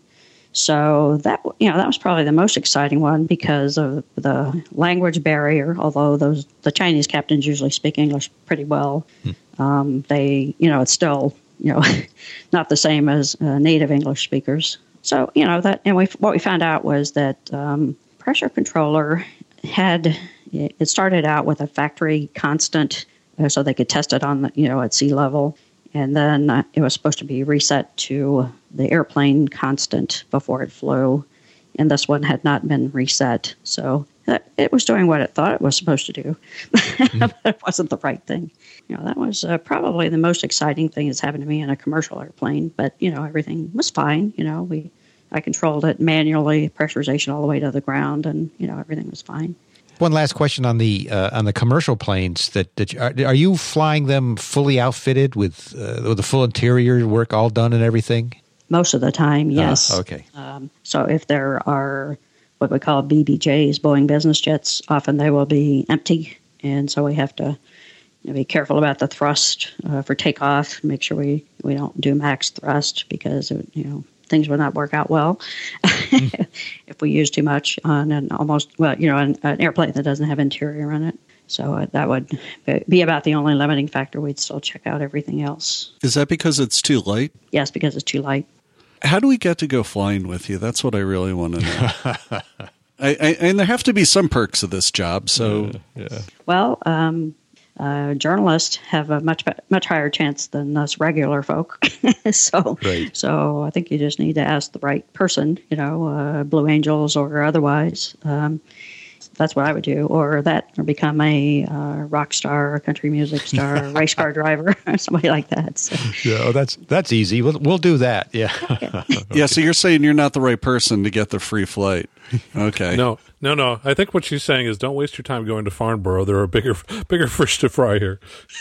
So that, you know, that was probably the most exciting one because of the language barrier. Although those the Chinese captains usually speak English pretty well, hmm. um, they, you know, it's still, you know, not the same as uh, native English speakers. So, you know, that, and we what we found out was that um, pressure controller had, it started out with a factory constant, uh, so they could test it on the, you know, at sea level. And then uh, it was supposed to be reset to the airplane constant before it flew. And this one had not been reset. So uh, it was doing what it thought it was supposed to do. Mm. But it wasn't the right thing. You know, that was uh, probably the most exciting thing that's happened to me in a commercial airplane. But, you know, everything was fine. You know, we I controlled it manually, pressurization all the way to the ground, and, you know, everything was fine. One last question on the uh, on the commercial planes. That, that are, are you flying them fully outfitted with uh, with the full interior work all done and everything? Most of the time, yes. Uh, okay. Um, so if there are what we call B B Js, Boeing business jets, often they will be empty, and so we have to you know, be careful about the thrust uh, for takeoff. Make sure we, we don't do max thrust because it, you know. things would not work out well mm. if we use too much on an almost, well, you know, an, an airplane that doesn't have interior in it. So uh, that would be about the only limiting factor. We'd still check out everything else. Is that because it's too light? Yes, because it's too light. How do we get to go flying with you? That's what I really want to know. I, I, and there have to be some perks of this job. So, yeah. yeah. Well, um, Uh, journalists have a much much higher chance than us regular folk. so, right. so I think you just need to ask the right person, you know, uh, Blue Angels or otherwise. Um, that's what I would do, or that, or become a uh, rock star, a country music star, a race car driver, somebody like that. So. Yeah, oh, that's that's easy. We'll we'll do that. Yeah. Okay. Yeah. So you're saying you're not the right person to get the free flight. Okay. No, no, no. I think what she's saying is don't waste your time going to Farnborough. There are bigger, bigger fish to fry here.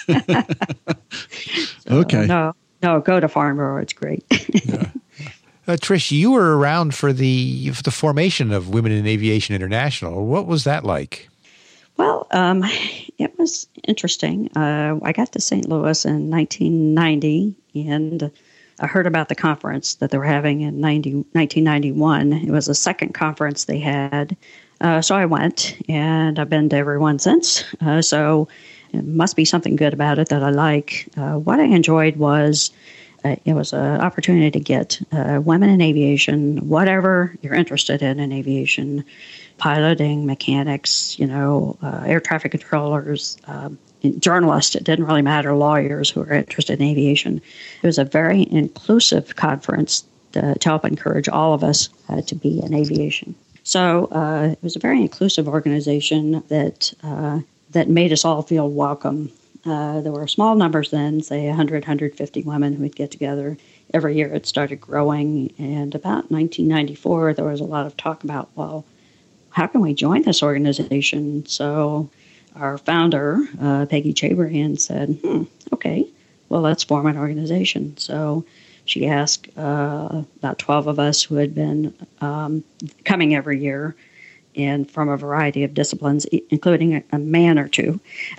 so, okay. No, no, go to Farnborough. It's great. yeah. uh, Trish, you were around for the for the formation of Women in Aviation International. What was that like? Well, um, it was interesting. Uh, I got to Saint Louis in nineteen ninety, and I heard about the conference that they were having in nineteen ninety-one. It was the second conference they had. Uh, so I went, and I've been to every one since. Uh, so it must be something good about it that I like. Uh, what I enjoyed was uh, it was an opportunity to get uh, women in aviation, whatever you're interested in in aviation, piloting, mechanics, you know, uh, air traffic controllers, um, journalists, it didn't really matter, lawyers who were interested in aviation. It was a very inclusive conference to, to help encourage all of us uh, to be in aviation. So uh, it was a very inclusive organization that uh, that made us all feel welcome. Uh, there were small numbers then, say one hundred, one hundred fifty women who would get together. Every year it started growing, and about nineteen ninety-four there was a lot of talk about, well, how can we join this organization? So our founder, uh, Peggy Chabrian, said, hmm, okay, well, let's form an organization. So she asked uh, about twelve of us who had been um, coming every year and from a variety of disciplines, including a, a man or two,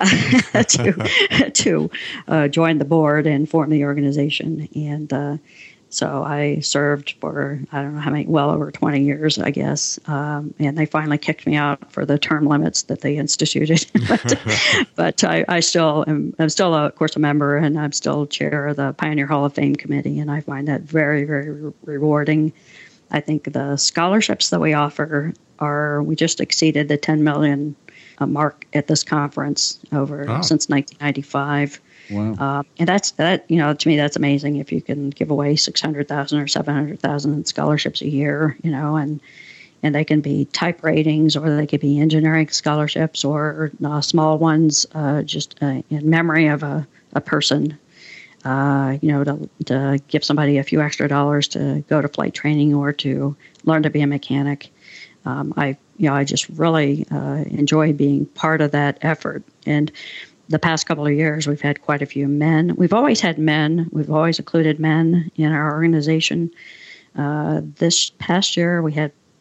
to, to uh, join the board and form the organization. And uh, so I served for, I don't know how many, well over twenty years, I guess. Um, and they finally kicked me out for the term limits that they instituted. but but I, I still am, I'm still, a, of course, a member, and I'm still chair of the Pioneer Hall of Fame committee. And I find that very, very re- rewarding. I think the scholarships that we offer are, we just exceeded the ten million uh, mark at this conference over oh. since nineteen ninety-five. Wow. Um, and that's, that, you know, to me, that's amazing if you can give away six hundred thousand or seven hundred thousand scholarships a year, you know, and, and they can be type ratings, or they could be engineering scholarships, or uh, small ones, uh, just uh, in memory of a, a person, uh, you know, to, to give somebody a few extra dollars to go to flight training or to learn to be a mechanic. Um, I, you know, I just really uh, enjoy being part of that effort. And the past couple of years, we've had quite a few men. We've always had men. We've always included men in our organization. Uh, this past year, we had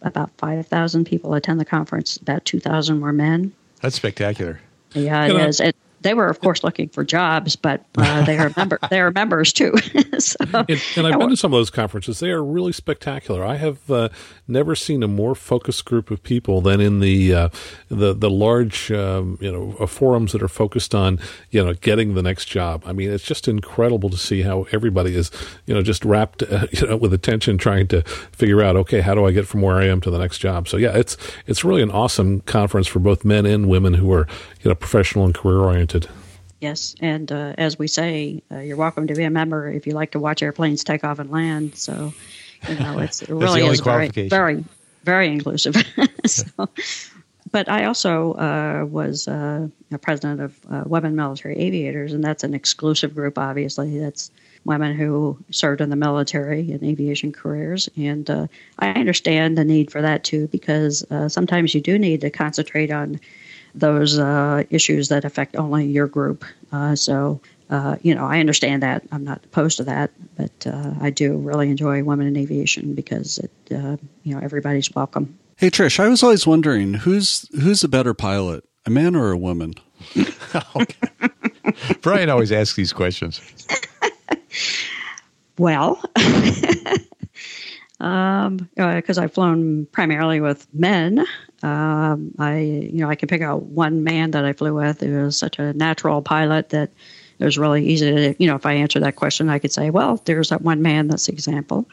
about five thousand people attend the conference. About two thousand were men. That's spectacular. Yeah, it is. It, they were, of course, looking for jobs, but uh, they are member, they are members too. so, and, and I've been to some of those conferences. They are really spectacular. I have uh, never seen a more focused group of people than in the uh, the the large um, you know uh, forums that are focused on you know getting the next job. I mean, it's just incredible to see how everybody is you know just wrapped uh, you know with attention, trying to figure out, okay, how do I get from where I am to the next job? So yeah, it's it's really an awesome conference for both men and women who are you know professional and career oriented. Yes, and uh, as we say, uh, you're welcome to be a member if you like to watch airplanes take off and land. So, you know, it's, it really is very, very, very inclusive. so, but I also uh, was uh, a president of uh, Women Military Aviators, and that's an exclusive group, obviously. That's women who served in the military and aviation careers. And uh, I understand the need for that, too, because uh, sometimes you do need to concentrate on those uh, issues that affect only your group. Uh, so, uh, you know, I understand that. I'm not opposed to that, but uh, I do really enjoy Women in Aviation because, it, uh, you know, everybody's welcome. Hey, Trish, I was always wondering, who's who's a better pilot, a man or a woman? Okay. Brian always asks these questions. Well, um, because I've flown primarily with men. Um, I, you know, I can pick out one man that I flew with who was such a natural pilot that it was really easy to, you know, if I answer that question, I could say, well, there's that one man that's the example.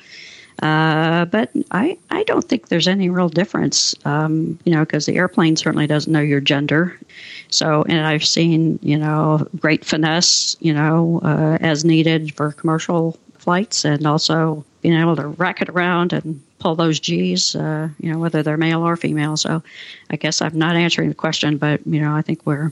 Uh, but I, I don't think there's any real difference, um, you know, because the airplane certainly doesn't know your gender. So, and I've seen, you know, great finesse, you know, uh, as needed for commercial flights, and also being able to rack it around and pull those G's, uh, you know, whether they're male or female. So I guess I'm not answering the question, but, you know, I think we're,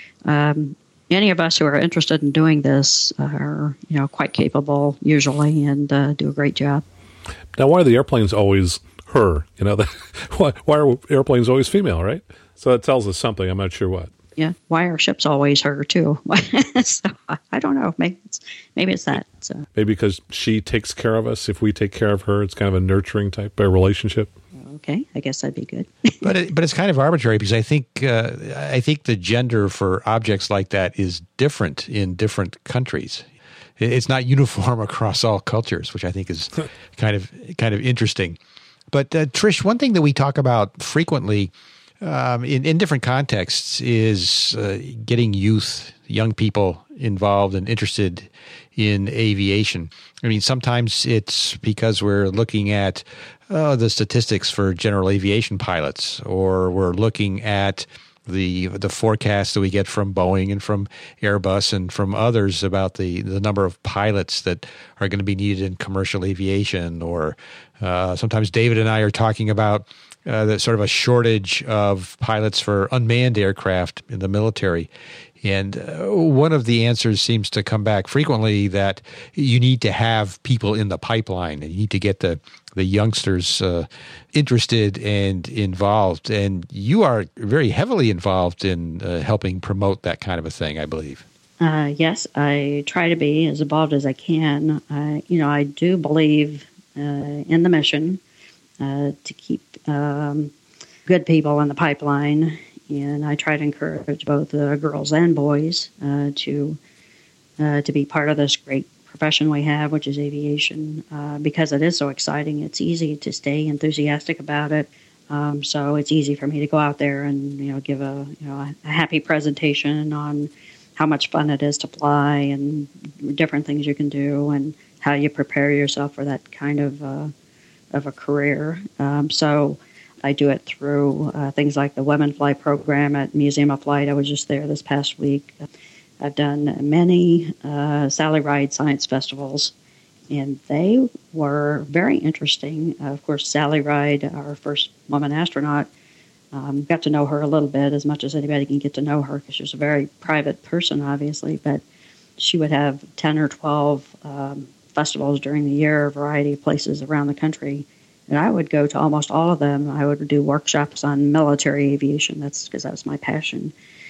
um, any of us who are interested in doing this are, you know, quite capable usually and uh, do a great job. Now, why are the airplanes always her? You know, why, why are airplanes always female, right? So that tells us something. I'm not sure what. Yeah, why are ships always her too? so I don't know. Maybe it's maybe it's that. So maybe because she takes care of us. If we take care of her, it's kind of a nurturing type of relationship. Okay, I guess that'd be good. but it, but it's kind of arbitrary because I think uh, I think the gender for objects like that is different in different countries. It's not uniform across all cultures, which I think is kind of kind of interesting. But uh, Trish, one thing that we talk about frequently um, in, in different contexts is uh, getting youth, young people involved and interested in aviation. I mean, sometimes it's because we're looking at uh, the statistics for general aviation pilots, or we're looking at the the forecasts that we get from Boeing and from Airbus and from others about the, the number of pilots that are going to be needed in commercial aviation. Or uh, sometimes David and I are talking about uh, the sort of a shortage of pilots for unmanned aircraft in the military. And uh, one of the answers seems to come back frequently that you need to have people in the pipeline, and you need to get the the youngsters uh, interested and involved. And you are very heavily involved in uh, helping promote that kind of a thing, I believe. Uh, yes, I try to be as involved as I can. I, you know, I do believe uh, in the mission uh, to keep um, good people in the pipeline. And I try to encourage both uh, girls and boys uh, to uh, to be part of this great profession we have, which is aviation, uh, because it is so exciting. It's easy to stay enthusiastic about it. Um, so it's easy for me to go out there and you know give a you know a happy presentation on how much fun it is to fly and different things you can do and how you prepare yourself for that kind of uh, of a career. Um, so. I do it through uh, things like the Women Fly program at Museum of Flight. I was just there this past week. I've done many uh, Sally Ride science festivals, and they were very interesting. Uh, of course, Sally Ride, our first woman astronaut, um, got to know her a little bit, as much as anybody can get to know her, because she was a very private person, obviously, but she would have ten or twelve um, festivals during the year, a variety of places around the country. And I would go to almost all of them. I would do workshops on military aviation. That's because that was my passion.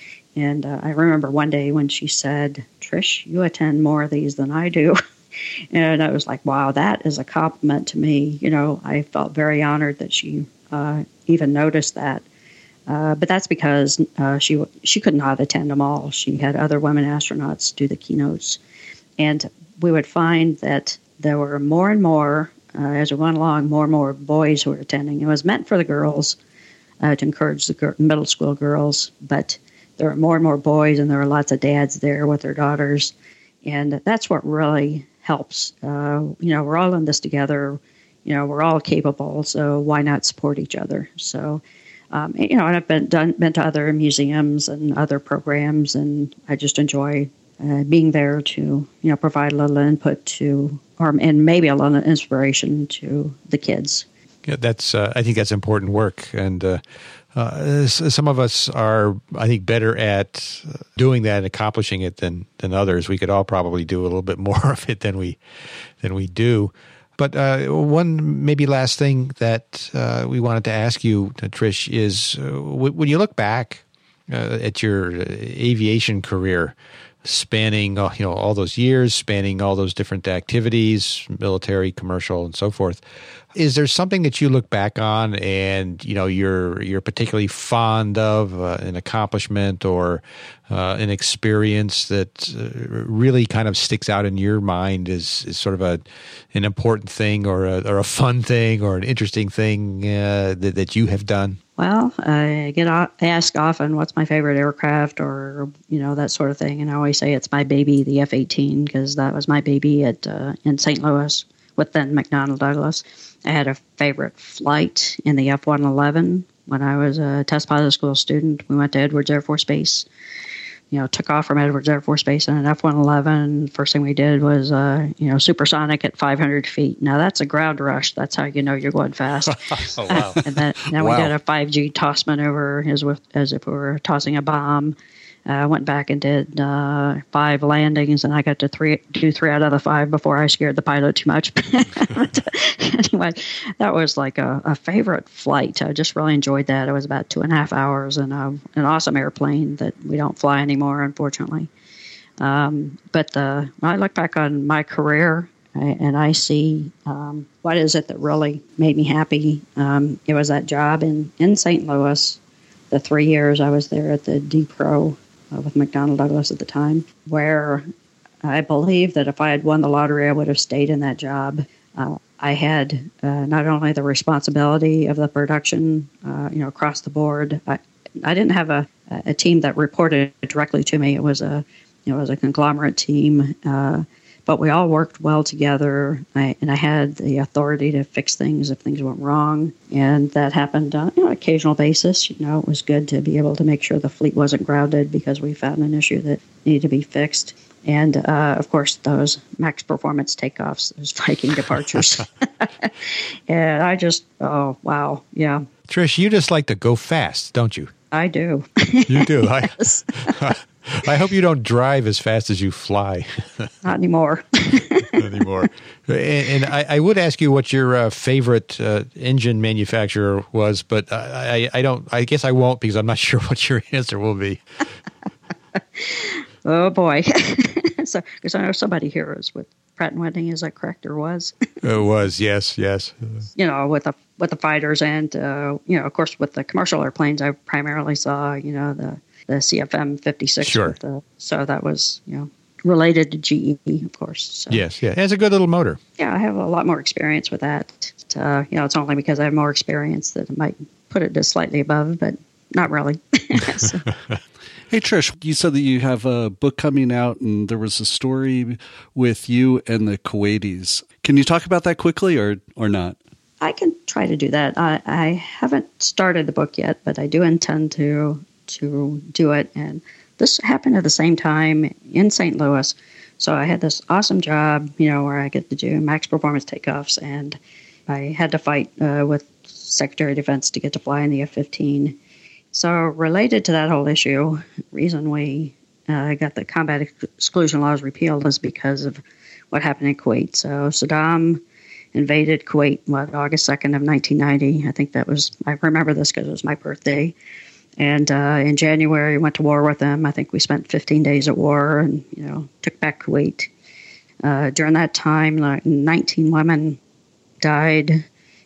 And uh, I remember one day when she said, "Trish, you attend more of these than I do." And I was like, wow, that is a compliment to me. You know, I felt very honored that she uh, even notice that. Uh, but that's because uh, she she could not attend them all. She had other women astronauts do the keynotes. And we would find that there were more and more, uh, as we went along, more and more boys who were attending. It was meant for the girls, uh, to encourage the gir- middle school girls, but there were more and more boys, and there were lots of dads there with their daughters. And that's what really helps. Uh, you know, we're all in this together. You know, we're all capable, so why not support each other? So... Um, you know, and I've been done, been to other museums and other programs, and I just enjoy uh, being there to, you know, provide a little input to, or and maybe a little inspiration to the kids. Yeah, that's. Uh, I think that's important work, and uh, uh, some of us are, I think, better at doing that and accomplishing it than than others. We could all probably do a little bit more of it than we than we do. But uh, one maybe last thing that uh, we wanted to ask you, Trish, is uh, w- when you look back uh, at your aviation career, spanning uh, you know all those years, spanning all those different activities, military, commercial, and so forth, is there something that you look back on and you know you're you're particularly fond of, uh, an accomplishment or uh, an experience that uh, really kind of sticks out in your mind as, as sort of a an important thing or a, or a fun thing or an interesting thing uh, that, that you have done? Well, I get asked often, what's my favorite aircraft or, you know, that sort of thing. And I always say it's my baby, the F eighteen, because that was my baby at uh, in Saint Louis with then McDonnell Douglas. I had a favorite flight in the F one eleven when I was a test pilot school student. We went to Edwards Air Force Base. You know, took off from Edwards Air Force Base in an F one eleven. First thing we did was, uh, you know, supersonic at five hundred feet. Now, that's a ground rush. That's how you know you're going fast. Oh, wow. and then, then wow. we did a five G toss maneuver as, with, as if we were tossing a bomb. I uh, went back and did uh, five landings, and I got to three, do three out of the five before I scared the pilot too much. Anyway, that was like a, a favorite flight. I just really enjoyed that. It was about two and a half hours and a, an awesome airplane that we don't fly anymore, unfortunately. Um, but the, when I look back on my career I, and I see um, what is it that really made me happy, um, it was that job in, in Saint Louis, the three years I was there at the D-Pro uh, with McDonnell Douglas at the time, where I believe that if I had won the lottery, I would have stayed in that job. Uh, I had uh, not only the responsibility of the production, uh, you know, across the board. I, I didn't have a, a team that reported directly to me. It was a, you know, it was a conglomerate team, uh, but we all worked well together. I, and I had the authority to fix things if things went wrong, and that happened on you know, an occasional basis. You know, it was good to be able to make sure the fleet wasn't grounded because we found an issue that needed to be fixed. And, uh, of course, those max performance takeoffs, those Viking departures. And I just, oh, wow, yeah. Trish, you just like to go fast, don't you? I do. You do? Yes. I, I hope you don't drive as fast as you fly. Not anymore. Not anymore. And, and I, I would ask you what your uh, favorite uh, engine manufacturer was, but I, I, I don't. I guess I won't because I'm not sure what your answer will be. Oh, boy. So, because I know somebody here is with Pratt and Whitney, is that correct, or was? It was, yes, yes. You know, with the with the fighters and, uh, you know, of course, with the commercial airplanes, I primarily saw, you know, the, the C F M fifty-six. Sure. With the, so that was, you know, related to G E, of course. So, yes, yeah. It has a good little motor. Yeah, I have a lot more experience with that. Uh, you know, it's only because I have more experience that I might put it just slightly above, but not really. So. Hey, Trish, you said that you have a book coming out and there was a story with you and the Kuwaitis. Can you talk about that quickly or, or not? I can try to do that. I, I haven't started the book yet, but I do intend to to do it. And this happened at the same time in Saint Louis. So I had this awesome job, you know, where I get to do max performance takeoffs. And I had to fight uh, with Secretary of Defense to get to fly in the F fifteen. So related to that whole issue, reason we uh, got the combat exclusion laws repealed is because of what happened in Kuwait. So Saddam invaded Kuwait, what, August second of nineteen ninety. I think that was, I remember this because it was my birthday. And uh, in January, went to war with them. I think we spent fifteen days at war and, you know, took back Kuwait. Uh, during that time, like nineteen women died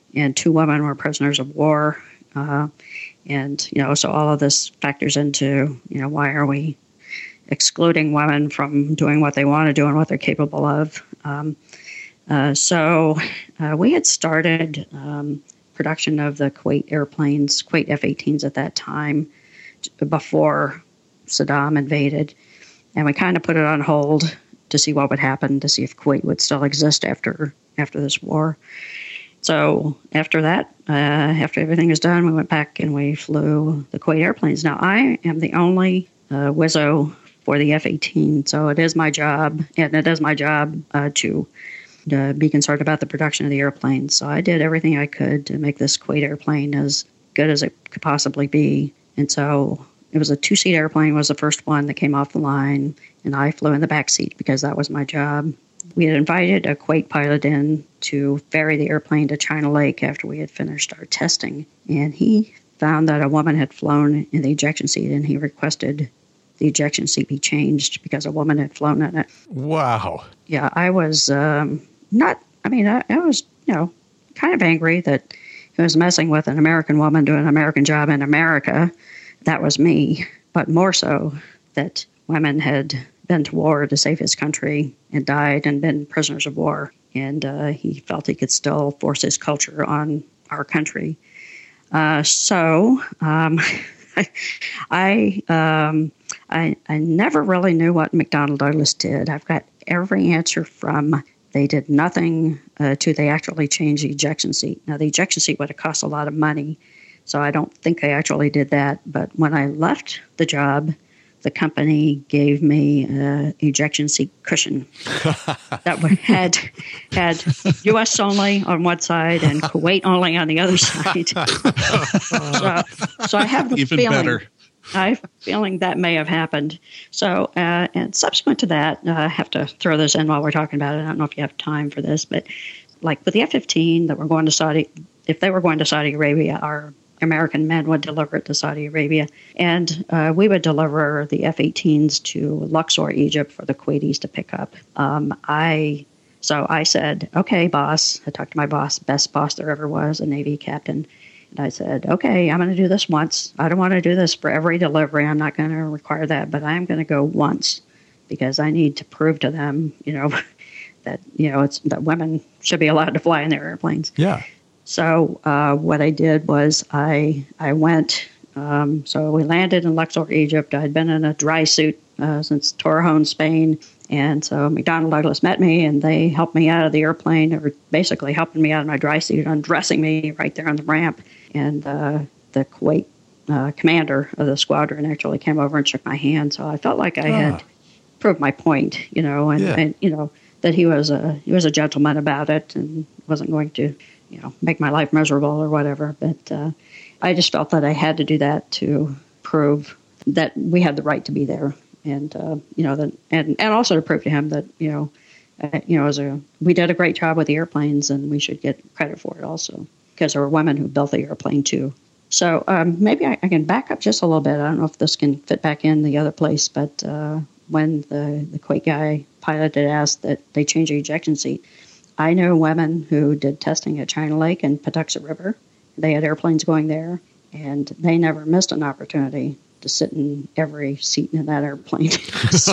and two women were prisoners of war. Uh, and, you know, so all of this factors into, you know, why are we excluding women from doing what they want to do and what they're capable of? Um, uh, so uh, we had started um, production of the Kuwait airplanes, Kuwait F eighteens at that time, before Saddam invaded. And we kind of put it on hold to see what would happen, to see if Kuwait would still exist after after this war. So after that, uh, after everything was done, we went back and we flew the Kuwait airplanes. Now, I am the only uh, W S O for the F eighteen, so it is my job, and it is my job uh, to, to be concerned about the production of the airplanes. So I did everything I could to make this Kuwait airplane as good as it could possibly be. And so it was a two-seat airplane, was the first one that came off the line, and I flew in the back seat because that was my job. We had invited a Kuwait pilot in to ferry the airplane to China Lake after we had finished our testing, and he found that a woman had flown in the ejection seat, and he requested the ejection seat be changed because a woman had flown in it. Wow. Yeah, I was um, not, I mean, I, I was, you know, kind of angry that he was messing with an American woman doing an American job in America. That was me, but more so that women had been to war to save his country and died and been prisoners of war. And uh, he felt he could still force his culture on our country. Uh, so um, I, um, I I never really knew what McDonnell Douglas did. I've got every answer from they did nothing uh, to they actually changed the ejection seat. Now, the ejection seat would have cost a lot of money, so I don't think they actually did that. But when I left the job, the company gave me an ejection seat cushion that had had U S only on one side and Kuwait only on the other side. so, so I have the Even feeling, better. I have a feeling that may have happened. So, uh, and subsequent to that, uh, I have to throw this in while we're talking about it. I don't know if you have time for this, but like with the F fifteen that we're going to Saudi, if they were going to Saudi Arabia, our American men would deliver it to Saudi Arabia, and uh, we would deliver the F eighteens to Luxor, Egypt, for the Kuwaitis to pick up. Um, I so I said, "Okay, boss." I talked to my boss, best boss there ever was, a Navy captain, and I said, "Okay, I'm going to do this once. I don't want to do this for every delivery. I'm not going to require that, but I'm going to go once because I need to prove to them, you know, that you know it's that women should be allowed to fly in their airplanes." Yeah. So uh, what I did was I I went, um, so we landed in Luxor, Egypt. I'd been in a dry suit uh, since Torrejon, Spain. And so McDonnell Douglas met me, and they helped me out of the airplane. They were basically helping me out of my dry suit, undressing me right there on the ramp. And uh, the Kuwait uh, commander of the squadron actually came over and shook my hand. So I felt like I ah. had proved my point, you know, and, Yeah. and you know that he was a he was a gentleman about it and wasn't going to, you know, make my life miserable or whatever. But uh, I just felt that I had to do that to prove that we had the right to be there, and uh, you know, that, and and also to prove to him that you know, uh, you know, as a we did a great job with the airplanes, and we should get credit for it also because there were women who built the airplane too. So um, maybe I, I can back up just a little bit. I don't know if this can fit back in the other place, but uh, when the the Kuwait guy pilot had asked that they change the ejection seat, I know women who did testing at China Lake and Patuxent River. They had airplanes going there, and they never missed an opportunity to sit in every seat in that airplane. so,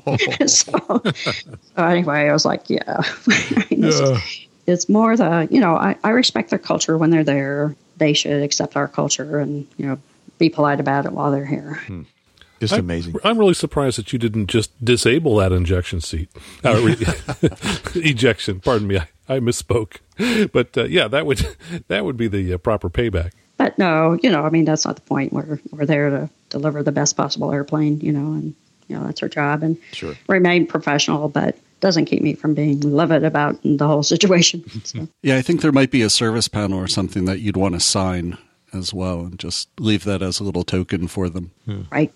so, so anyway, I was like, yeah. I mean, it's, Yeah. it's more the, you know, I, I respect their culture when they're there. They should accept our culture and, you know, be polite about it while they're here. Hmm. Just I'm, amazing. I'm really surprised that you didn't just disable that injection seat. Uh, re- ejection, pardon me, I, I misspoke. But uh, yeah, that would that would be the uh, proper payback. But no, you know, I mean, that's not the point. We're we're there to deliver the best possible airplane, you know, and you know that's our job, and Sure. remain professional, but doesn't keep me from being livid about the whole situation. So. Yeah, I think there might be a service panel or something that you'd want to sign as well, and just leave that as a little token for them. Right.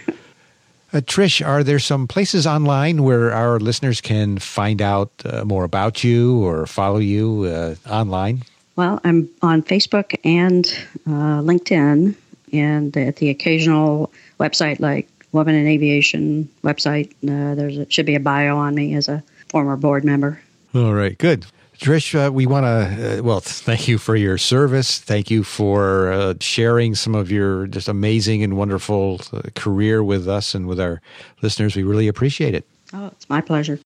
Uh, Trish, are there some places online where our listeners can find out uh, more about you or follow you uh, online? Well, I'm on Facebook and uh, LinkedIn, and at the occasional website like Women in Aviation website. Uh, there's a, should be a bio on me as a former board member. All right, good. Trish, uh, we want to, uh, well, thank you for your service. Thank you for uh, sharing some of your just amazing and wonderful uh, career with us and with our listeners. We really appreciate it. Oh, it's my pleasure.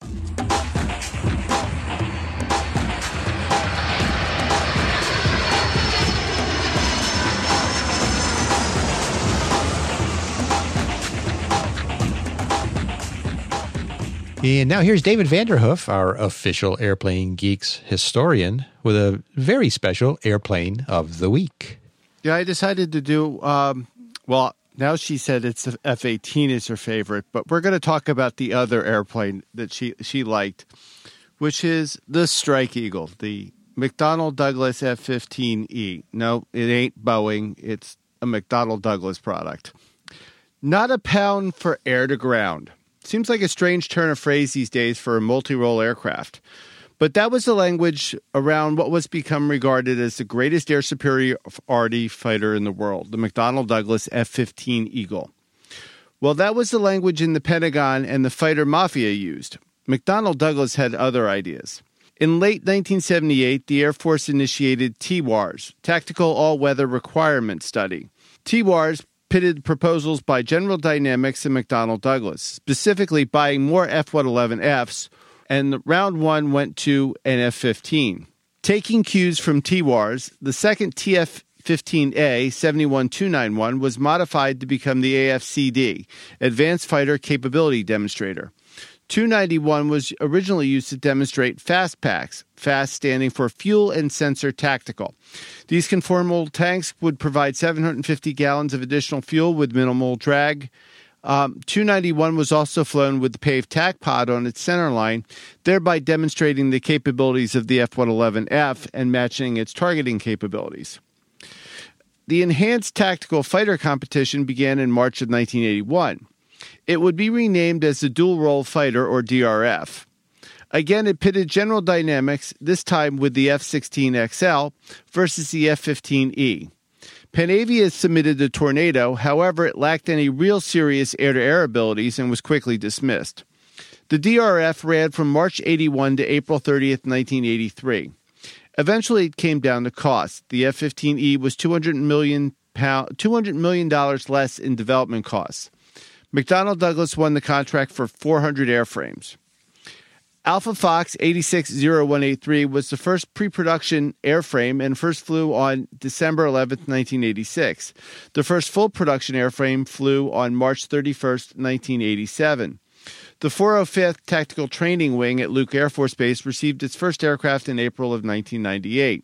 And now here's David Vanderhoof, our official Airplane Geeks historian, with a very special Airplane of the Week. Yeah, I decided to do, um, well, now she said it's the F eighteen is her favorite, but we're going to talk about the other airplane that she, she liked, which is the Strike Eagle, the McDonnell Douglas F fifteen E. No, it ain't Boeing. It's a McDonnell Douglas product. Not a pound for air to ground. Seems like a strange turn of phrase these days for a multi-role aircraft. But that was the language around what was become regarded as the greatest air superiority fighter in the world, the McDonnell Douglas F fifteen Eagle. Well, that was the language in the Pentagon and the fighter mafia used. McDonnell Douglas had other ideas. In late nineteen seventy-eight, the Air Force initiated T W A R S, Tactical All-Weather Requirement Study. T W A R S pitted proposals by General Dynamics and McDonnell Douglas, specifically buying more F one eleven Fs, and round one went to an F fifteen. Taking cues from T W A R S, the second T F fifteen A seventy-one two ninety-one was modified to become the A F C D, Advanced Fighter Capability Demonstrator. two ninety-one was originally used to demonstrate FAST-PACs, FAST standing for Fuel and Sensor Tactical. These conformal tanks would provide seven hundred fifty gallons of additional fuel with minimal drag. Um, two ninety-one was also flown with the paved tack pod on its center line, thereby demonstrating the capabilities of the F one eleven F and matching its targeting capabilities. The Enhanced Tactical Fighter Competition began in March of nineteen eighty-one. It would be renamed as the Dual Role Fighter, or D R F. Again, it pitted General Dynamics, this time with the F sixteen X L, versus the F fifteen E. Panavia submitted the Tornado, however, it lacked any real serious air-to-air abilities and was quickly dismissed. The D R F ran from March eighty-one to April thirtieth, nineteen eighty-three. Eventually, it came down to cost. The F fifteen E was two hundred million dollars two hundred million dollars less in development costs. McDonnell Douglas won the contract for four hundred airframes. Alpha Fox eight six zero one eight three was the first pre-production airframe and first flew on December eleventh, nineteen eighty-six. The first full production airframe flew on March thirty-first, nineteen eighty-seven. The four oh fifth Tactical Training Wing at Luke Air Force Base received its first aircraft in April of nineteen ninety-eight.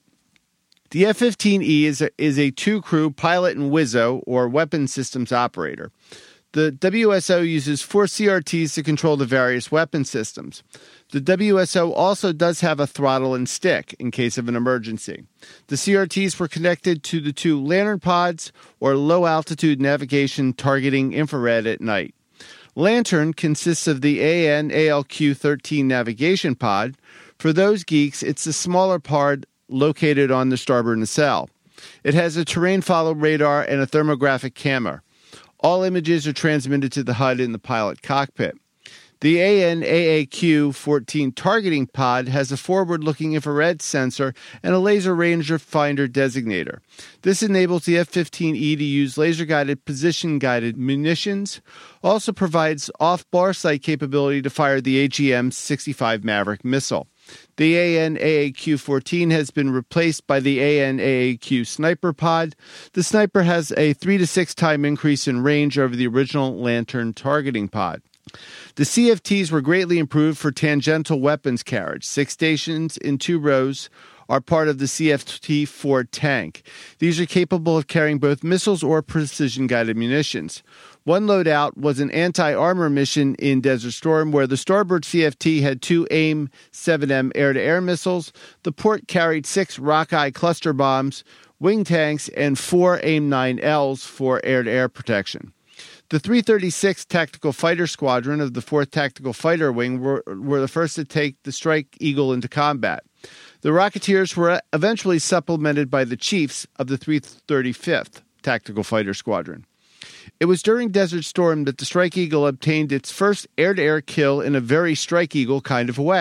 The F fifteen E is a, is a two-crew pilot and W S O, or Weapon Systems Operator. The W S O uses four C R Ts to control the various weapon systems. The W S O also does have a throttle and stick in case of an emergency. The C R Ts were connected to the two Lantern pods, or low-altitude navigation targeting infrared at night. Lantern consists of the A N A L Q thirteen navigation pod. For those geeks, it's the smaller pod located on the starboard nacelle. It has a terrain follow radar and a thermographic camera. All images are transmitted to the H U D in the pilot cockpit. The A N A A Q fourteen targeting pod has a forward-looking infrared sensor and a laser ranger finder designator. This enables the F fifteen E to use laser-guided, position-guided munitions. Also provides off-bar sight capability to fire the A G M sixty-five Maverick missile. The A N A A Q fourteen has been replaced by the A N A A Q Sniper pod. The Sniper has a three to six time increase in range over the original Lantern targeting pod. The C F Ts were greatly improved for tangential weapons carriage. Six stations in two rows are part of the C F T four tank. These are capable of carrying both missiles or precision-guided munitions. One loadout was an anti-armor mission in Desert Storm, where the starboard C F T had two AIM seven M air-to-air missiles. The port carried six Rockeye cluster bombs, wing tanks, and four AIM nine Ls for air-to-air protection. The three thirty-sixth Tactical Fighter Squadron of the fourth Tactical Fighter Wing were, were the first to take the Strike Eagle into combat. The Rocketeers were eventually supplemented by the Chiefs of the three thirty-fifth Tactical Fighter Squadron. It was during Desert Storm that the Strike Eagle obtained its first air-to-air kill in a very Strike Eagle kind of way.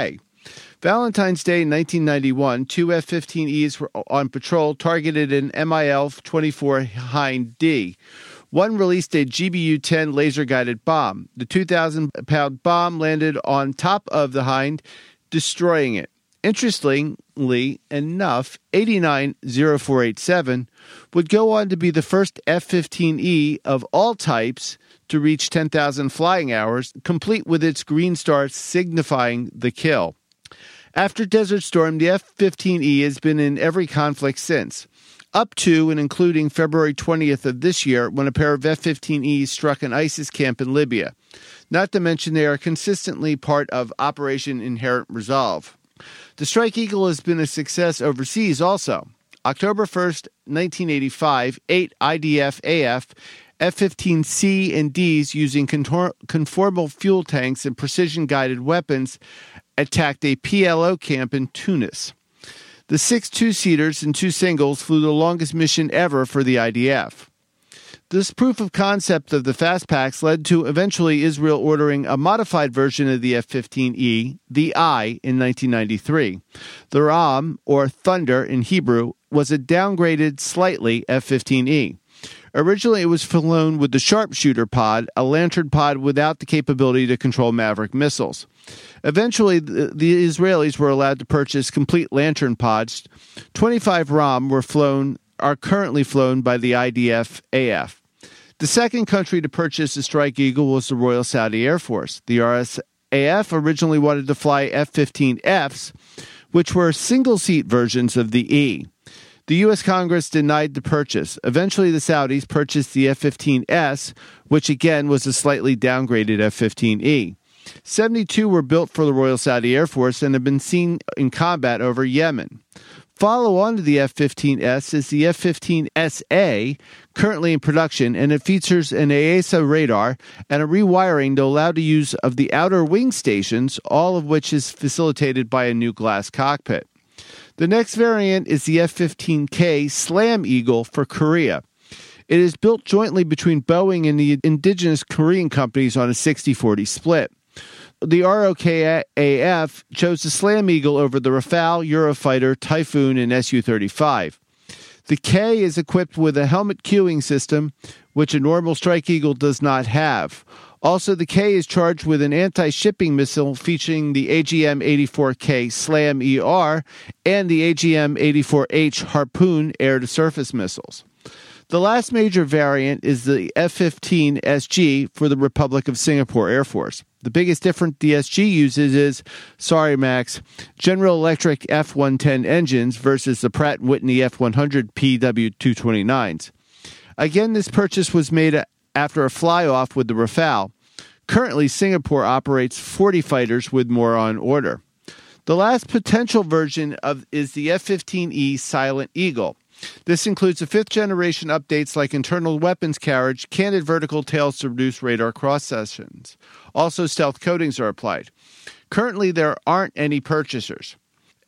Valentine's Day nineteen ninety-one, two F fifteen Es were on patrol, targeted an M I L twenty-four Hind D. One released a G B U ten laser-guided bomb. The two thousand pound bomb landed on top of the Hind, destroying it. Interestingly enough, eighty-nine oh four eighty-seven would go on to be the first F fifteen E of all types to reach ten thousand flying hours, complete with its green star signifying the kill. After Desert Storm, the F fifteen E has been in every conflict since, up to and including February twentieth of this year, when a pair of F fifteen Es struck an ISIS camp in Libya. Not to mention they are consistently part of Operation Inherent Resolve. The Strike Eagle has been a success overseas also. October first, nineteen eighty-five, eight I D F A F F fifteen C and Ds using contor- conformal fuel tanks and precision-guided weapons attacked a P L O camp in Tunis. The six two-seaters and two singles flew the longest mission ever for the I D F. This proof of concept of the Fastpacks led to eventually Israel ordering a modified version of the F fifteen E, the I, in nineteen ninety-three. The Ram, or Thunder in Hebrew, was a downgraded slightly F fifteen E. Originally, it was flown with the Sharpshooter pod, a Lantern pod without the capability to control Maverick missiles. Eventually, the, the Israelis were allowed to purchase complete Lantern pods. twenty-five Ram were flown, are currently flown by the I D F A F. The second country to purchase the Strike Eagle was the Royal Saudi Air Force. The R S A F originally wanted to fly F fifteen Fs, which were single-seat versions of the E. The U S Congress denied the purchase. Eventually, the Saudis purchased the F fifteen S, which again was a slightly downgraded F fifteen E. seventy-two were built for the Royal Saudi Air Force and have been seen in combat over Yemen. Follow on to the F fifteen S is the F fifteen S A, currently in production, and it features an A E S A radar and a rewiring to allow the use of the outer wing stations, all of which is facilitated by a new glass cockpit. The next variant is the F fifteen K Slam Eagle for Korea. It is built jointly between Boeing and the indigenous Korean companies on a sixty forty split. The R O K A F chose the Slam Eagle over the Rafale, Eurofighter, Typhoon, and S U thirty-five. The K is equipped with a helmet cueing system, which a normal Strike Eagle does not have. Also, the K is charged with an anti-shipping missile featuring the A G M eighty-four K Slam E R and the A G M eighty-four H Harpoon air-to-surface missiles. The last major variant is the F fifteen S G for the Republic of Singapore Air Force. The biggest difference the S G uses is, sorry Max, General Electric F one ten engines versus the Pratt and Whitney F one hundred P W two twenty-nines. Again, this purchase was made after a fly-off with the Rafale. Currently, Singapore operates forty fighters with more on order. The last potential version of is the F fifteen E Silent Eagle. This includes the fifth-generation updates like internal weapons carriage, canted vertical tails to reduce radar cross-sections. Also, stealth coatings are applied. Currently, there aren't any purchasers.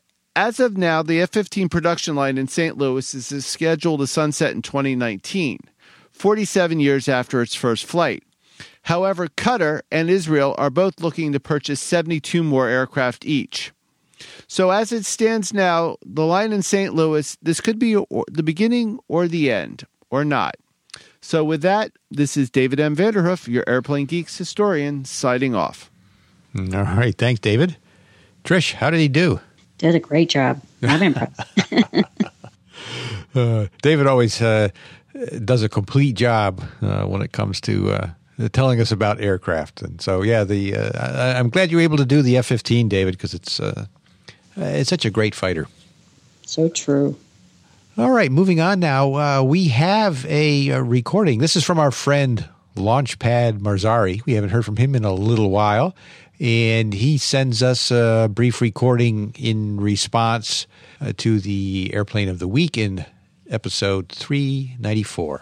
As of now, the F fifteen production line in Saint Louis is scheduled to sunset in twenty nineteen, forty-seven years after its first flight. However, Qatar and Israel are both looking to purchase seventy-two more aircraft each. So as it stands now, the line in Saint Louis, this could be the beginning or the end, or not. So with that, this is David M. Vanderhoof, your Airplane Geeks historian, signing off. All right. Thanks, David. Trish, how did he do? Did a great job. I'm impressed. uh, David always uh, does a complete job uh, when it comes to uh, telling us about aircraft. And so, yeah, the uh, I, I'm glad you were able to do the F fifteen, David, because it's uh, it's such a great fighter. So true. All right, moving on now. Uh, we have a, a recording. This is from our friend Launchpad Marzari. We haven't heard from him in a little while. And he sends us a brief recording in response uh, to the Airplane of the Week in episode three ninety-four.